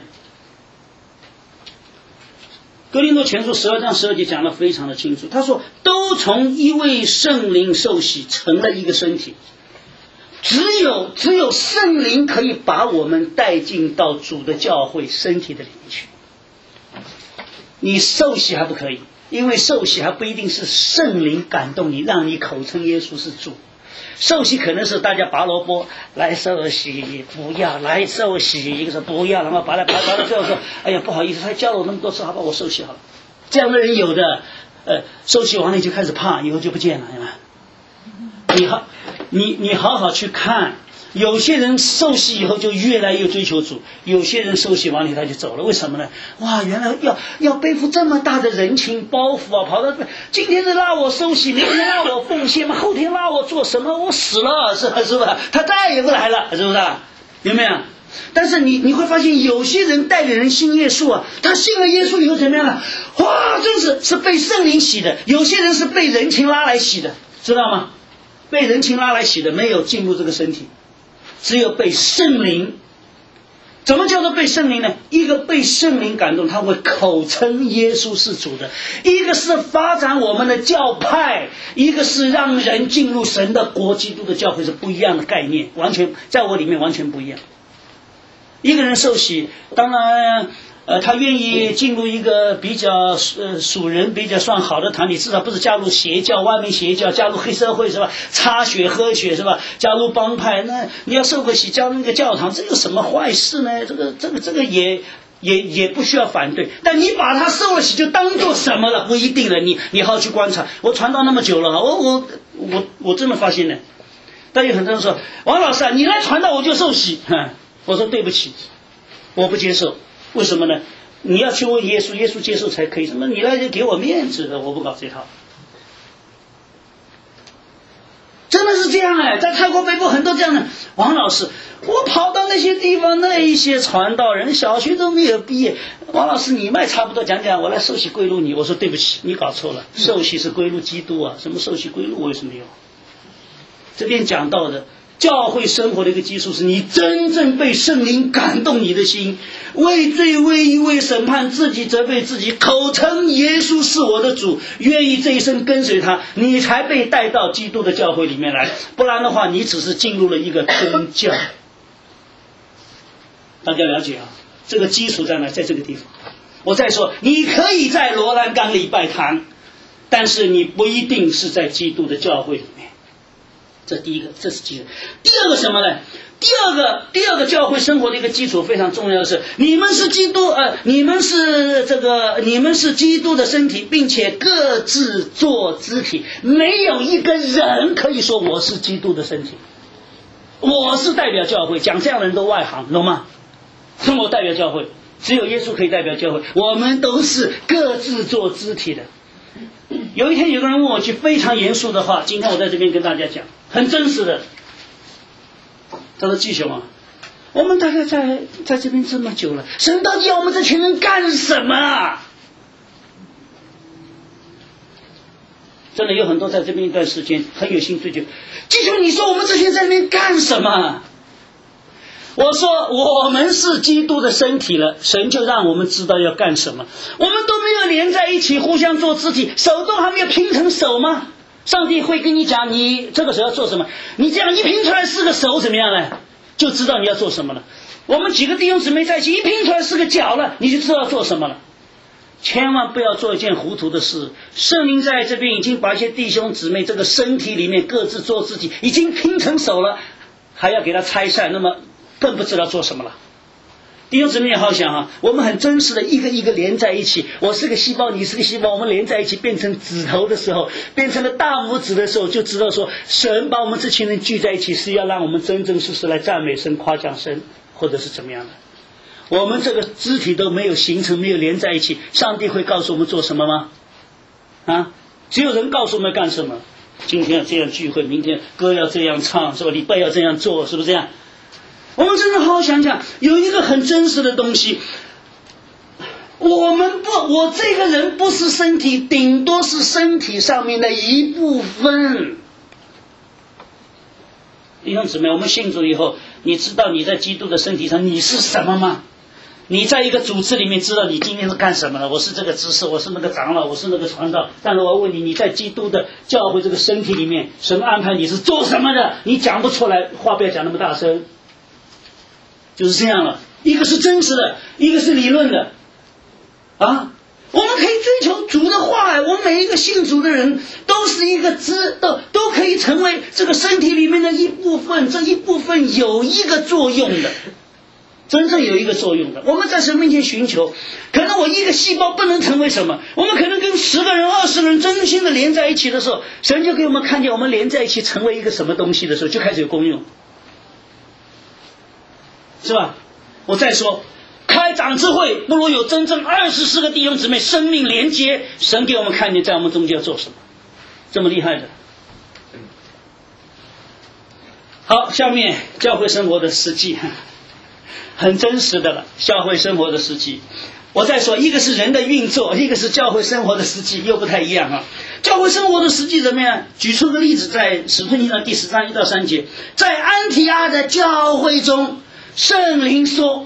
哥林多前书十二章十二节讲得非常的清楚，他说都从一位圣灵受洗，成了一个身体。只有只有圣灵可以把我们带进到主的教会身体的里面去。你受洗还不可以，因为受洗还不一定是圣灵感动你，让你口称耶稣是主。受洗可能是大家拔萝卜来受洗，不要来受洗，一个说不要，然后拔来拔拔到最后说，哎呀不好意思，他教了我那么多次，好吧，我受洗好了。这样的人有的，呃，受洗完了就开始怕，以后就不见了，对吧？你好，你你好好去看，有些人受洗以后就越来越追求主，有些人受洗完了他就走了，为什么呢？哇，原来要要背负这么大的人情包袱啊！跑到今天是拉我受洗，明天拉我奉献嘛，后天拉我做什么？我死了，是吧？是吧？他再也不来了，是不是？有没有？但是你你会发现，有些人带领人信耶稣啊，他信了耶稣以后怎么样了？哇，真是是被圣灵洗的；有些人是被人情拉来洗的，知道吗？被人情拉来洗的，没有进入这个身体。只有被圣灵，怎么叫做被圣灵呢？一个被圣灵感动，他会口称耶稣是主的；一个是发展我们的教派，一个是让人进入神的国，基督的教会是不一样的概念，完全在我里面完全不一样。一个人受洗，当然呃，他愿意进入一个比较呃属人比较算好的团体，至少不是加入邪教、外面邪教，加入黑社会是吧？擦血喝血是吧？加入帮派，那你要受个洗，加入那个教堂，这有什么坏事呢？这个这个这个也也也不需要反对，但你把它受了洗就当做什么了？不一定了，你你好好去观察。我传道那么久了，我我我我真的发现呢，但有很多人说，王老师啊，你来传道我就受洗，我说对不起，我不接受。为什么呢？你要去问耶稣，耶稣接受才可以。什么？你来就给我面子的，我不搞这套。真的是这样哎，在泰国北部很多这样的王老师，我跑到那些地方，那一些传道人小学都没有毕业，王老师你卖差不多讲讲，我来受洗归入你。我说对不起，你搞错了，受洗是归入基督啊，什么受洗归入我有什么用？这边讲到的教会生活的一个基础是你真正被圣灵感动你的心，为罪为义为审判，自己责备自己，口称耶稣是我的主，愿意这一生跟随他，你才被带到基督的教会里面来。不然的话，你只是进入了一个宗教。大家了解啊，这个基础在哪？在这个地方。我再说，你可以在罗兰冈礼拜堂，但是你不一定是在基督的教会里面。这第一个，这是基础。第二个什么呢？第二个，第二个教会生活的一个基础非常重要的是，你们是基督，呃，你们是这个，你们是基督的身体，并且各自做肢体。没有一个人可以说我是基督的身体，我是代表教会。讲这样的人都外行，懂吗？我代表教会，只有耶稣可以代表教会。我们都是各自做肢体的。有一天有个人问我句非常严肃的话，今天我在这边跟大家讲，很真实的。他说：“季兄啊，我们大概在在这边这么久了，神到底要我们这群人干什么啊？”真的有很多在这边一段时间很有兴趣，就季兄，你说我们这些在那边干什么？我说我们是基督的身体了，神就让我们知道要干什么。我们都没有连在一起互相做肢体，手都还没有拼成手吗？上帝会跟你讲你这个时候要做什么，你这样一拼出来是个手怎么样呢？就知道你要做什么了。我们几个弟兄姊妹在一起，一拼出来是个脚了，你就知道要做什么了。千万不要做一件糊涂的事。圣灵在这边已经把一些弟兄姊妹这个身体里面各自做自己，已经拼成手了，还要给他拆散，那么更不知道做什么了。弟兄姊妹也好想啊，我们很真实的一个一个连在一起，我是个细胞，你是个细胞，我们连在一起变成指头的时候，变成了大拇指的时候，就知道说神把我们这群人聚在一起是要让我们真正实实来赞美神、夸奖神，或者是怎么样的。我们这个肢体都没有形成，没有连在一起，上帝会告诉我们做什么吗？啊，只有人告诉我们干什么。今天要这样聚会，明天歌要这样唱，是吧？礼拜要这样做，是不是这样？我们真的好好想想，有一个很真实的东西，我们不，我这个人不是身体，顶多是身体上面的一部分。弟兄姊妹，我们信主以后，你知道你在基督的身体上你是什么吗？你在一个组织里面知道你今天是干什么了？我是这个执事，我是那个长老，我是那个传道。但是我问你，你在基督的教会这个身体里面，神安排你是做什么的？你讲不出来，话不要讲那么大声。就是这样了，一个是真实的，一个是理论的，啊，我们可以追求主的话，我们每一个信主的人都是一个肢，都都可以成为这个身体里面的一部分，这一部分有一个作用的，真正有一个作用的。我们在神面前寻求，可能我一个细胞不能成为什么，我们可能跟十个人、二十个人真心的连在一起的时候，神就给我们看见我们连在一起成为一个什么东西的时候，就开始有功用。是吧？我再说，开长智会不如有真正二十四个弟兄姊妹生命连接，神给我们看见在我们中间要做什么，这么厉害的。好，下面教会生活的实际，很真实的了，教会生活的实际。我再说，一个是人的运作，一个是教会生活的实际，又不太一样啊。教会生活的实际怎么样？举出个例子，在使徒行传第十章一到三节，在安提阿的教会中，圣灵说，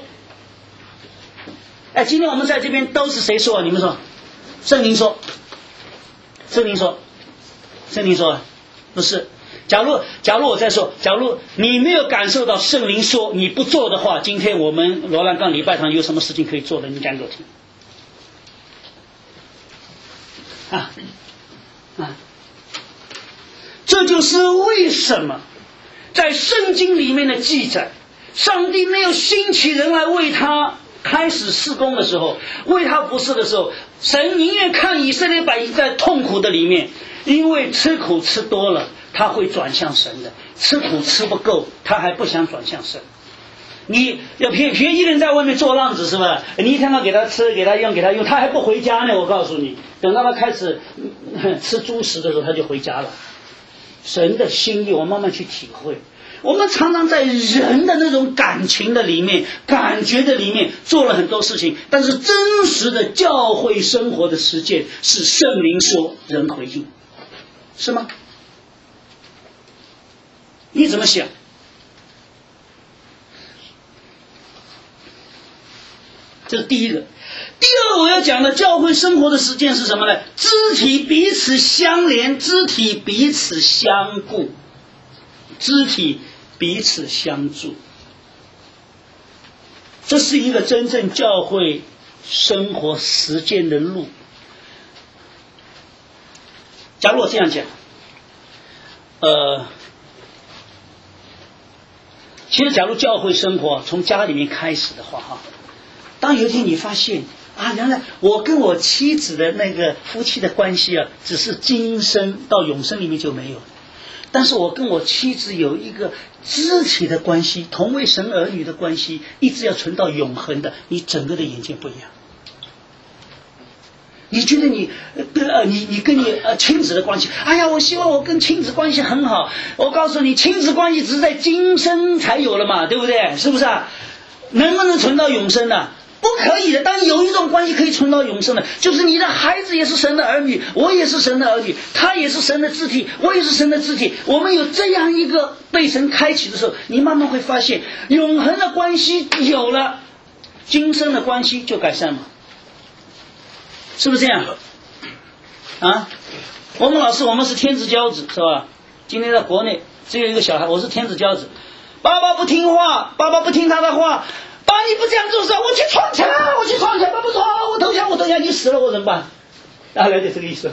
哎，今天我们在这边都是谁说啊？你们说，圣灵说，圣灵说，圣灵说，不是。假如假如我再说，假如你没有感受到圣灵说，你不做的话，今天我们罗兰冈礼拜堂有什么事情可以做的？你讲给我听。啊啊，这就是为什么在圣经里面的记载，上帝没有兴起人来为他开始事工的时候，为他服侍的时候，神宁愿看以色列百姓在痛苦的里面，因为吃苦吃多了，他会转向神的；吃苦吃不够，他还不想转向神。你要别别一个人在外面做浪子是吧？你一天到晚给他吃给他用给他用，他还不回家呢。我告诉你，等到他开始吃猪食的时候，他就回家了。神的心意我慢慢去体会。我们常常在人的那种感情的里面感觉的里面做了很多事情，但是真实的教会生活的实践是圣灵说人回应，是吗？你怎么想？这是第一个。第二个我要讲的教会生活的实践是什么呢？肢体彼此相连，肢体彼此相顾，肢体彼此相助，这是一个真正教会生活实践的路。假如我这样讲，呃，其实假如教会生活从家里面开始的话，哈，当有一天你发现啊，原来我跟我妻子的那个夫妻的关系啊，只是今生到永生里面就没有了。但是我跟我妻子有一个肢体的关系，同为神儿女的关系，一直要存到永恒的，你整个的眼界不一样。你觉得你呃你你跟你呃亲子的关系，哎呀，我希望我跟亲子关系很好。我告诉你，亲子关系只是在今生才有了嘛，对不对？是不是啊？能不能存到永生呢？不可以的。但有一种关系可以存到永生的，就是你的孩子也是神的儿女，我也是神的儿女，他也是神的肢体，我也是神的肢体。我们有这样一个被神开启的时候，你慢慢会发现永恒的关系有了，今生的关系就改善了，是不是这样啊？我们老师我们是天之骄子，是吧？今天在国内只有一个小孩，我是天之骄子，爸爸不听话，爸爸不听他的话，爸你不这样做事，我去闯墙，我去闯墙，爸不说，我投降，我投降，你死了我怎么办？大概就这个意思。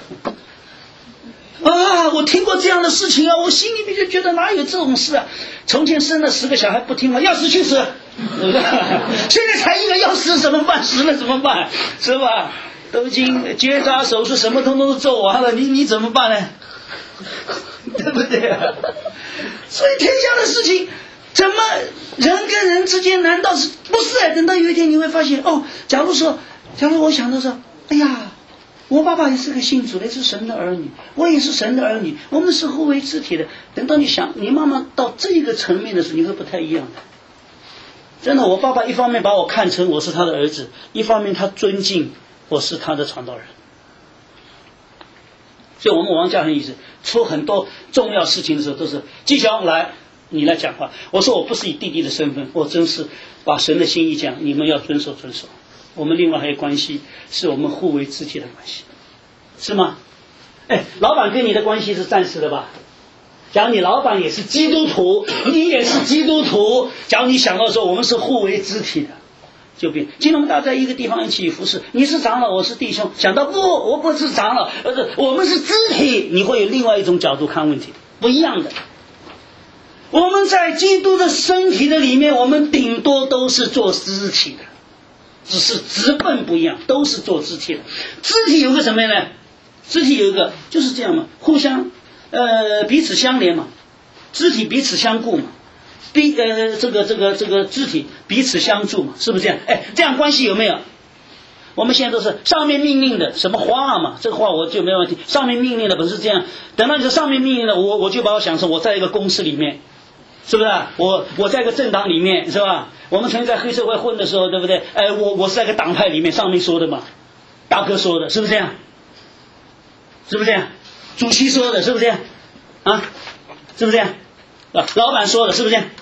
啊，我听过这样的事情啊，我心里面就觉得哪有这种事啊？从前生了十个小孩不听话，要死去死，现在才一个要死怎么办？死了怎么办？是吧？都已经结扎手术什么通通都做完了，你你怎么办呢？对不对啊？所以天下的事情怎么人跟人之间难道是不是？等到有一天你会发现，哦，假如说假如我想到说，哎呀，我爸爸也是个信主的，也是神的儿女，我也是神的儿女，我们是互为肢体的。等到你想你慢慢到这个层面的时候，你会不太一样的。真的，我爸爸一方面把我看成我是他的儿子，一方面他尊敬我是他的传道人。所以我们王家很意思，出很多重要事情的时候都是季兄来，你来讲话。我说我不是以弟弟的身份，我真是把神的心意讲，你们要遵守遵守。我们另外还有关系，是我们互为肢体的关系，是吗？哎，老板跟你的关系是暂时的吧？假如你老板也是基督徒，你也是基督徒，假如你想到说我们是互为肢体的，就变。今天我们大家在一个地方一起服侍，你是长老，我是弟兄。想到不，我不是长老，而是我们是肢体，你会有另外一种角度看问题，不一样的。我们在基督的身体的里面，我们顶多都是做肢体的，只是职分不一样，都是做肢体的。肢体有个什么呢？肢体有一个就是这样嘛，互相呃彼此相连嘛，肢体彼此相顾嘛。彼呃，这个这个这个肢体彼此相助嘛，是不是这样？哎，这样关系有没有？我们现在都是上面命令的，什么话嘛？这个话我就没问题。上面命令的不是这样，等到你是上面命令的，我我就把我想成我在一个公司里面，是不是？我我在一个政党里面，是吧？我们曾经在黑社会混的时候，对不对？哎，我我是在一个党派里面，上面说的嘛，大哥说的，是不是这样？是不是这样？主席说的，是不是这样？啊，是不是这样？啊，老板说的，是不是这样？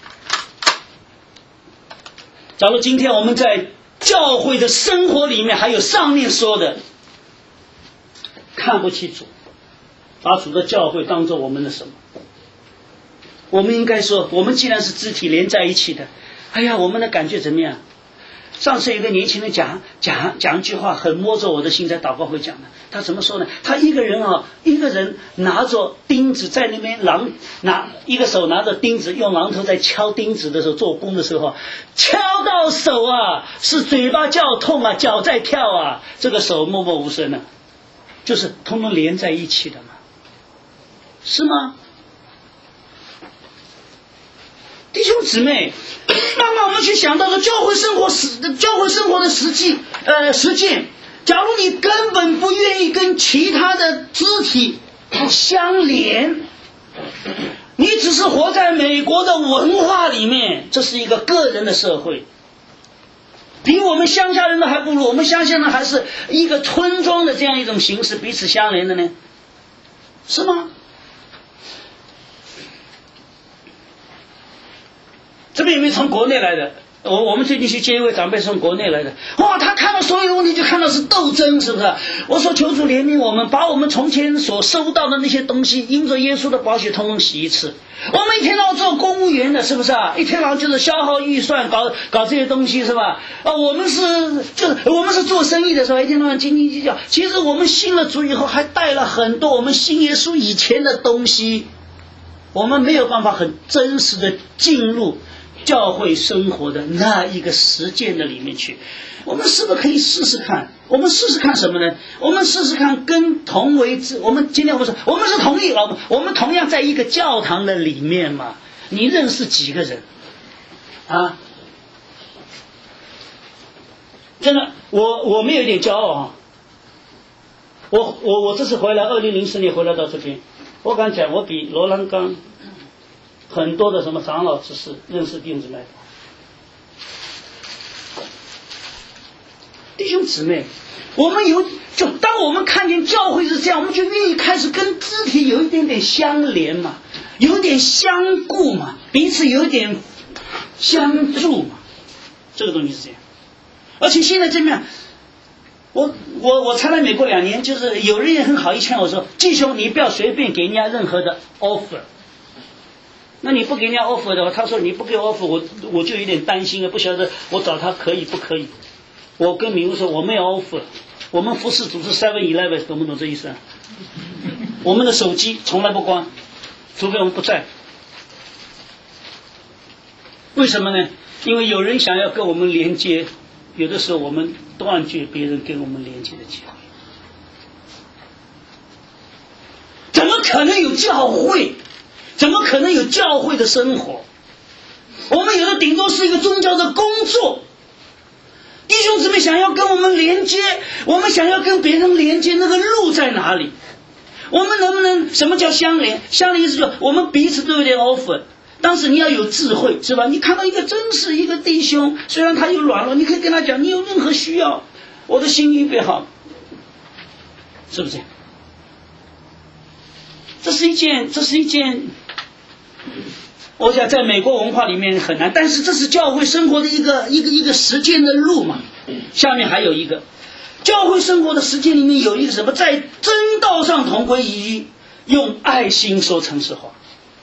假如今天我们在教会的生活里面还有上面说的看不起主，把主的教会当作我们的什么？我们应该说，我们既然是肢体连在一起的，哎呀，我们的感觉怎么样？上次有个年轻人讲讲讲一句话，很摸着我的心，在祷告会讲的。 他怎么说呢？他一个人啊，一个人拿着钉子在那边榔，拿一个手拿着钉子，用榔头在敲钉子的时候，做工的时候，敲到手啊，是嘴巴叫痛啊，脚在跳啊，这个手默默无声啊，就是通通连在一起的嘛，是吗？弟兄姊妹，慢慢我们去想到了教会生活实，教会生活的实际呃实践。假如你根本不愿意跟其他的肢体相连，你只是活在美国的文化里面，这是一个个人的社会，比我们乡下人的还不如。我们乡下人还是一个村庄的这样一种形式，彼此相连的呢，是吗？这边有没有从国内来的？我我们最近去接一位长辈从国内来的，哇，他看到所有的问题就看到是斗争，是不是？我说求主怜悯我们，把我们从前所收到的那些东西，因着耶稣的宝血统统洗一次。我们一天到晚做公务员的，是不是啊？一天到晚就是消耗预算，搞搞这些东西，是吧？啊，我们是就是我们是做生意的时候，一天到晚斤斤计较。其实我们信了主以后，还带了很多我们信耶稣以前的东西，我们没有办法很真实的进入教会生活的那一个实践的里面去。我们是不是可以试试看？我们试试看什么呢？我们试试看跟同为之。我们今天我们说，我们是同意啊，我们同样在一个教堂的里面嘛。你认识几个人啊？真的，我我们有点骄傲啊。我我我这次回来，二零零四年回来到这边，我敢讲，我比罗兰刚很多的什么长老执事认识弟兄姊妹。弟兄姊妹，我们有就当我们看见教会是这样，我们就愿意开始跟肢体有一点点相连嘛，有点相顾嘛，彼此有点相助嘛，这个东西是这样。而且现在这面，我我我才来美国两年，就是有人也很好意劝我说，弟兄你不要随便给人家任何的 offer。那你不给人家 offer 的话，他说你不给 offer， 我我就有点担心了，不晓得我找他可以不可以。我跟明如说，我没有 offer， 我们服侍组是 seven eleven， 懂不懂这意思啊？我们的手机从来不关，除非我们不在。为什么呢？因为有人想要跟我们连接，有的时候我们断绝别人跟我们连接的机会。怎么可能有教会？怎么可能有教会的生活？我们有的顶多是一个宗教的工作。弟兄姊妹想要跟我们连接，我们想要跟别人连接，那个路在哪里？我们能不能什么叫相连？相连意思就是我们彼此都有点 offer， 但是你要有智慧，是吧？你看到一个真是一个弟兄，虽然他有软弱，你可以跟他讲，你有任何需要，我的心预备好，是不是这样？这是一件，这是一件。我想在美国文化里面很难，但是这是教会生活的一个一个一个实践的路嘛。下面还有一个教会生活的实践里面有一个什么，在真道上同归于一，用爱心说诚实话。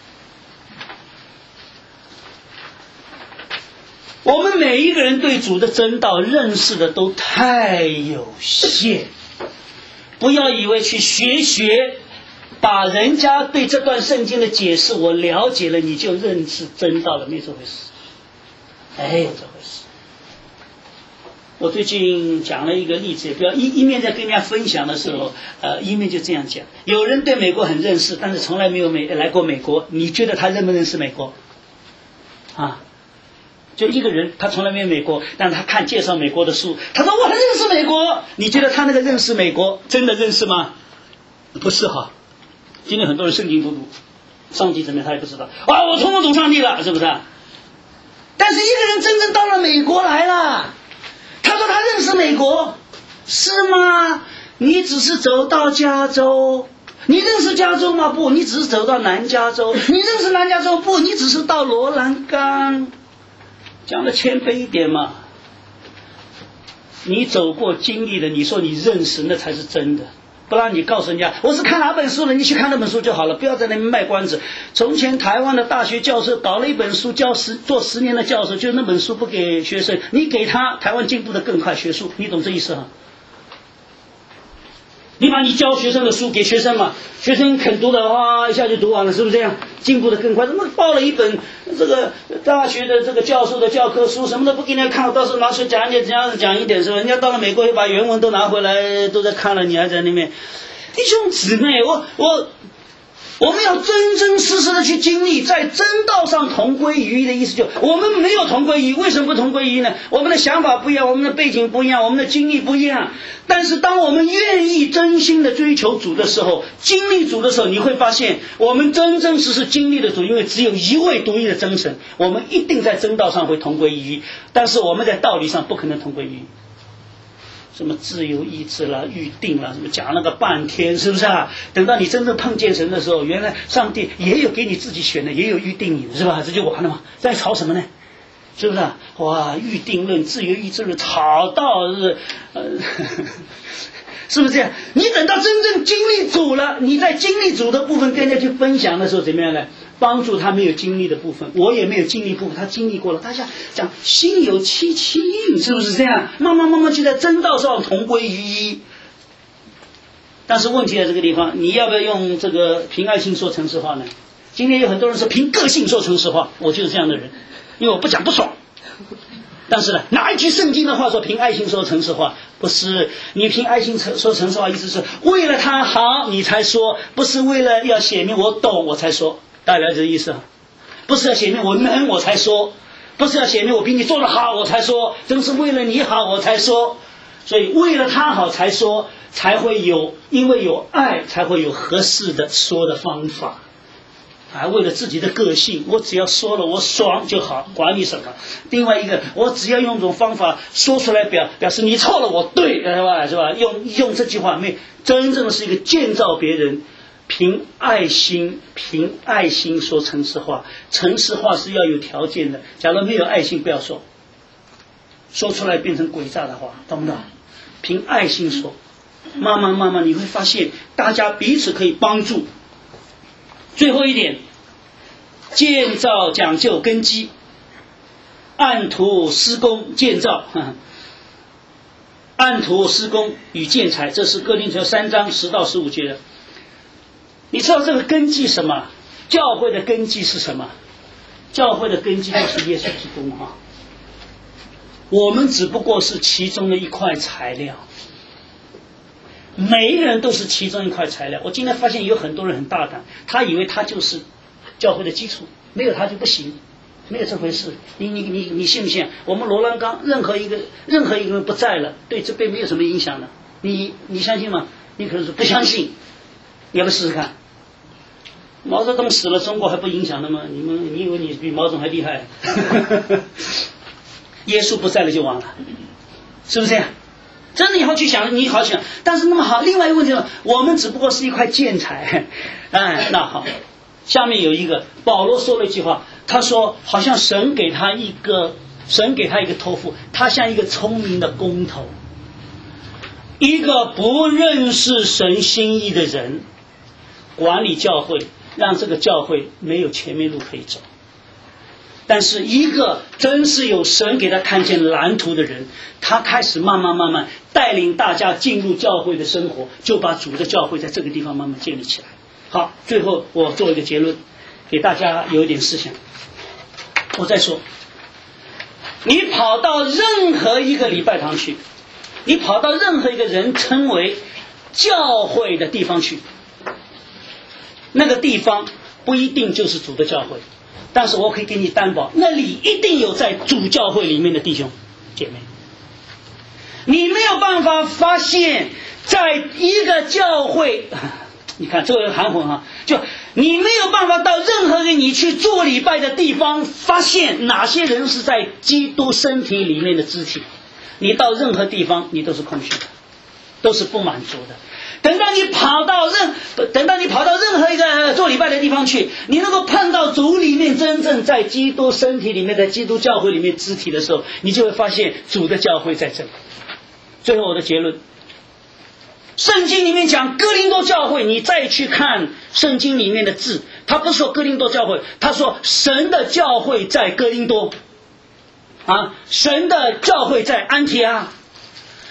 我们每一个人对主的真道认识的都太有限，不要以为去学学把人家对这段圣经的解释我了解了，你就认识真道了，没这回事，没有这回事。我最近讲了一个例子，不要一一面在跟人家分享的时候，呃，一面就这样讲。有人对美国很认识，但是从来没有美来过美国，你觉得他认不认识美国？啊？就一个人，他从来没有美国，但他看介绍美国的书，他说我很认识美国。你觉得他那个认识美国真的认识吗？不是哈。今天很多人圣经不读，上帝怎么样他也不知道。哇，我通通懂上帝了，是不是？但是一个人真正到了美国来了，他说他认识美国，是吗？你只是走到加州，你认识加州吗？不，你只是走到南加州。你认识南加州？不，你只是到罗兰冈。讲的谦卑一点嘛，你走过经历的，你说你认识，那才是真的。不然你告诉人家我是看哪本书了，你去看那本书就好了，不要在那边卖关子。从前台湾的大学教授搞了一本书，教十做十年的教授，就那本书不给学生，你给他，台湾进步的更快，学术，你懂这意思哈？ 你把你教学生的书给学生嘛，学生肯读的话，一下就读完了，是不是这样？进步的更快。怎么报了一本这个大学的这个教授的教科书，什么都不给人家看，到时候拿出讲一点，讲讲一点，是吧？人家到了美国，又把原文都拿回来，都在看了，你还在那边。弟兄姊妹，我我。我们要真真实实的去经历，在真道上同归于一的意思就，我们没有同归于一，为什么不同归于一呢？我们的想法不一样，我们的背景不一样，我们的经历不一样。但是当我们愿意真心的追求主的时候，经历主的时候，你会发现，我们真真实实经历了主，因为只有一位独一的真神，我们一定在真道上会同归于一，但是我们在道理上不可能同归于一。什么自由意志啦、预定啦，什么讲了个半天，是不是啊？等到你真正碰见神的时候，原来上帝也有给你自己选的，也有预定你的，是吧？这就完了嘛，在吵什么呢？是不是啊？哇，预定论、自由意志论，吵到是呃，是不是这样？你等到真正经历主了，你在经历主的部分跟人家去分享的时候，怎么样呢？帮助他没有经历的部分，我也没有经历部分，他经历过了。大家讲心有戚戚焉，是不是这样？慢慢慢慢就在真道上同归于一。但是问题在这个地方，你要不要用这个凭爱心说诚实话呢？今天有很多人说凭个性说诚实话，我就是这样的人，因为我不讲不爽。但是呢，哪一句圣经的话说凭爱心说诚实话？不是，你凭爱心说诚实话，意思是为了他好你才说，不是为了要显明我懂我才说。大家了解这意思啊？不是要显明我能我才说，不是要显明我比你做得好我才说，真是为了你好我才说。所以为了他好才说，才会有，因为有爱才会有合适的说的方法。啊，为了自己的个性，我只要说了我爽就好，管你什么。另外一个，我只要用这种方法说出来表表示你错了我对，是吧？是吧？用用这句话没真正的是一个建造别人。凭爱心，凭爱心说诚实话，诚实话是要有条件的。假如没有爱心，不要说，说出来变成诡诈的话，懂不懂？凭爱心说，慢慢慢慢你会发现，大家彼此可以帮助。最后一点，建造讲究根基，按图施工建造，呵呵按图施工与建材，这是哥林多三章十到十五节的。你知道这个根基什么？教会的根基是什么？教会的根基就是耶稣基督哈。我们只不过是其中的一块材料，每一个人都是其中一块材料。我今天发现有很多人很大胆，他以为他就是教会的基础，没有他就不行，没有这回事。你你你你信不信？我们罗兰刚任何一个任何一个人不在了，对这辈没有什么影响的。你你相信吗？你可能说不相信。你要不试试看？毛泽东死了，中国还不影响的吗？你们，你以为你比毛总还厉害？耶稣不在了就完了，是不是这样？真的以后去想，你好想。但是那么好，另外一个问题呢，我们只不过是一块建材。哎，那好，下面有一个保罗说了一句话，他说好像神给他一个，神给他一个托付，他像一个聪明的工头，一个不认识神心意的人。管理教会，让这个教会没有前面路可以走。但是一个真是有神给他看见蓝图的人，他开始慢慢慢慢带领大家进入教会的生活，就把主的教会在这个地方慢慢建立起来。好，最后我做一个结论，给大家有一点思想。我再说，你跑到任何一个礼拜堂去，你跑到任何一个人称为教会的地方去，那个地方不一定就是主的教会，但是我可以给你担保，那里一定有在主教会里面的弟兄姐妹。你没有办法发现，在一个教会，你看这个含混哈，就你没有办法到任何个你去做礼拜的地方，发现哪些人是在基督身体里面的肢体。你到任何地方，你都是空虚的，都是不满足的。等到你跑到任，等到你跑到任何一个做礼拜的地方去，你能够碰到主里面真正在基督身体里面的基督教会里面肢体的时候，你就会发现主的教会在这里。最后我的结论，圣经里面讲哥林多教会，你再去看圣经里面的字，他不说哥林多教会，他说神的教会在哥林多啊，神的教会在安提阿。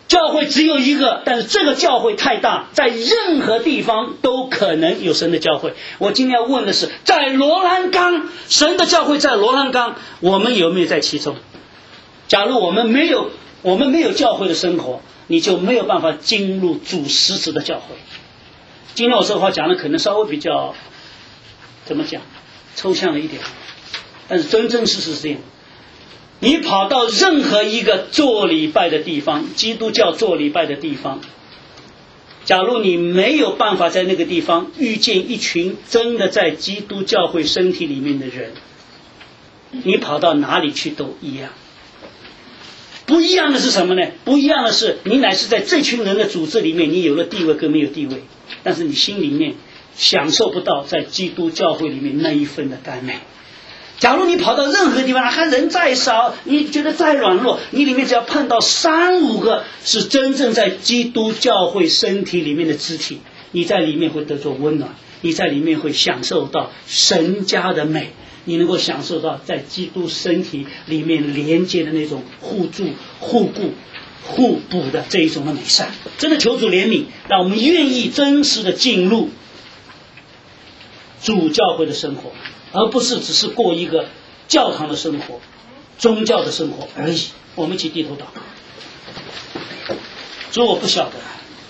教会只有一个，但是这个教会太大，在任何地方都可能有神的教会。我今天要问的是，在罗兰冈，神的教会在罗兰冈，我们有没有在其中？假如我们没有，我们没有教会的生活，你就没有办法进入主实质的教会。今天我这话讲的可能稍微比较怎么讲，抽象了一点，但是真真实实是这样。你跑到任何一个做礼拜的地方，基督教做礼拜的地方，假如你没有办法在那个地方遇见一群真的在基督教会身体里面的人，你跑到哪里去都一样。不一样的是什么呢？不一样的是，你乃是在这群人的组织里面，你有了地位跟没有地位，但是你心里面享受不到在基督教会里面那一份的甘美。假如你跑到任何地方，还人再少，你觉得再软弱，你里面只要碰到三五个是真正在基督教会身体里面的肢体，你在里面会得着温暖，你在里面会享受到神家的美，你能够享受到在基督身体里面连接的那种互助、互顾、互补的这一种的美善。真的求主怜悯，让我们愿意真实的进入主教会的生活，而不是只是过一个教堂的生活、宗教的生活而已。我们一起低头祷告。主，我不晓得，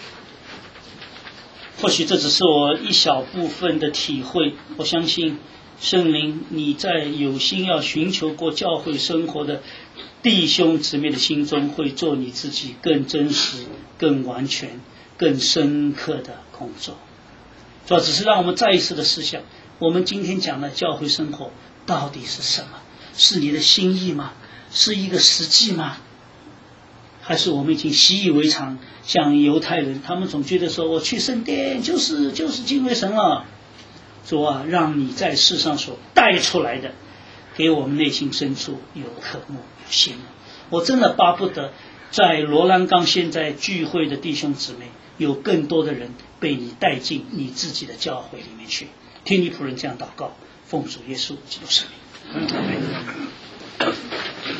或许这只是我一小部分的体会。我相信圣灵，你在有心要寻求过教会生活的弟兄姊妹的心中，会做你自己更真实、更完全、更深刻的工作。主要只是让我们再一次的思想，我们今天讲的教会生活到底是什么？是你的心意吗？是一个实际吗？还是我们已经习以为常，像犹太人，他们总觉得说我去圣殿就是就是敬畏神了。主啊，让你在世上所带出来的，给我们内心深处有渴慕、有羡慕。我真的巴不得在罗兰冈现在聚会的弟兄姊妹，有更多的人被你带进你自己的教会里面去。听你仆人这样祷告，奉主耶稣基督圣名。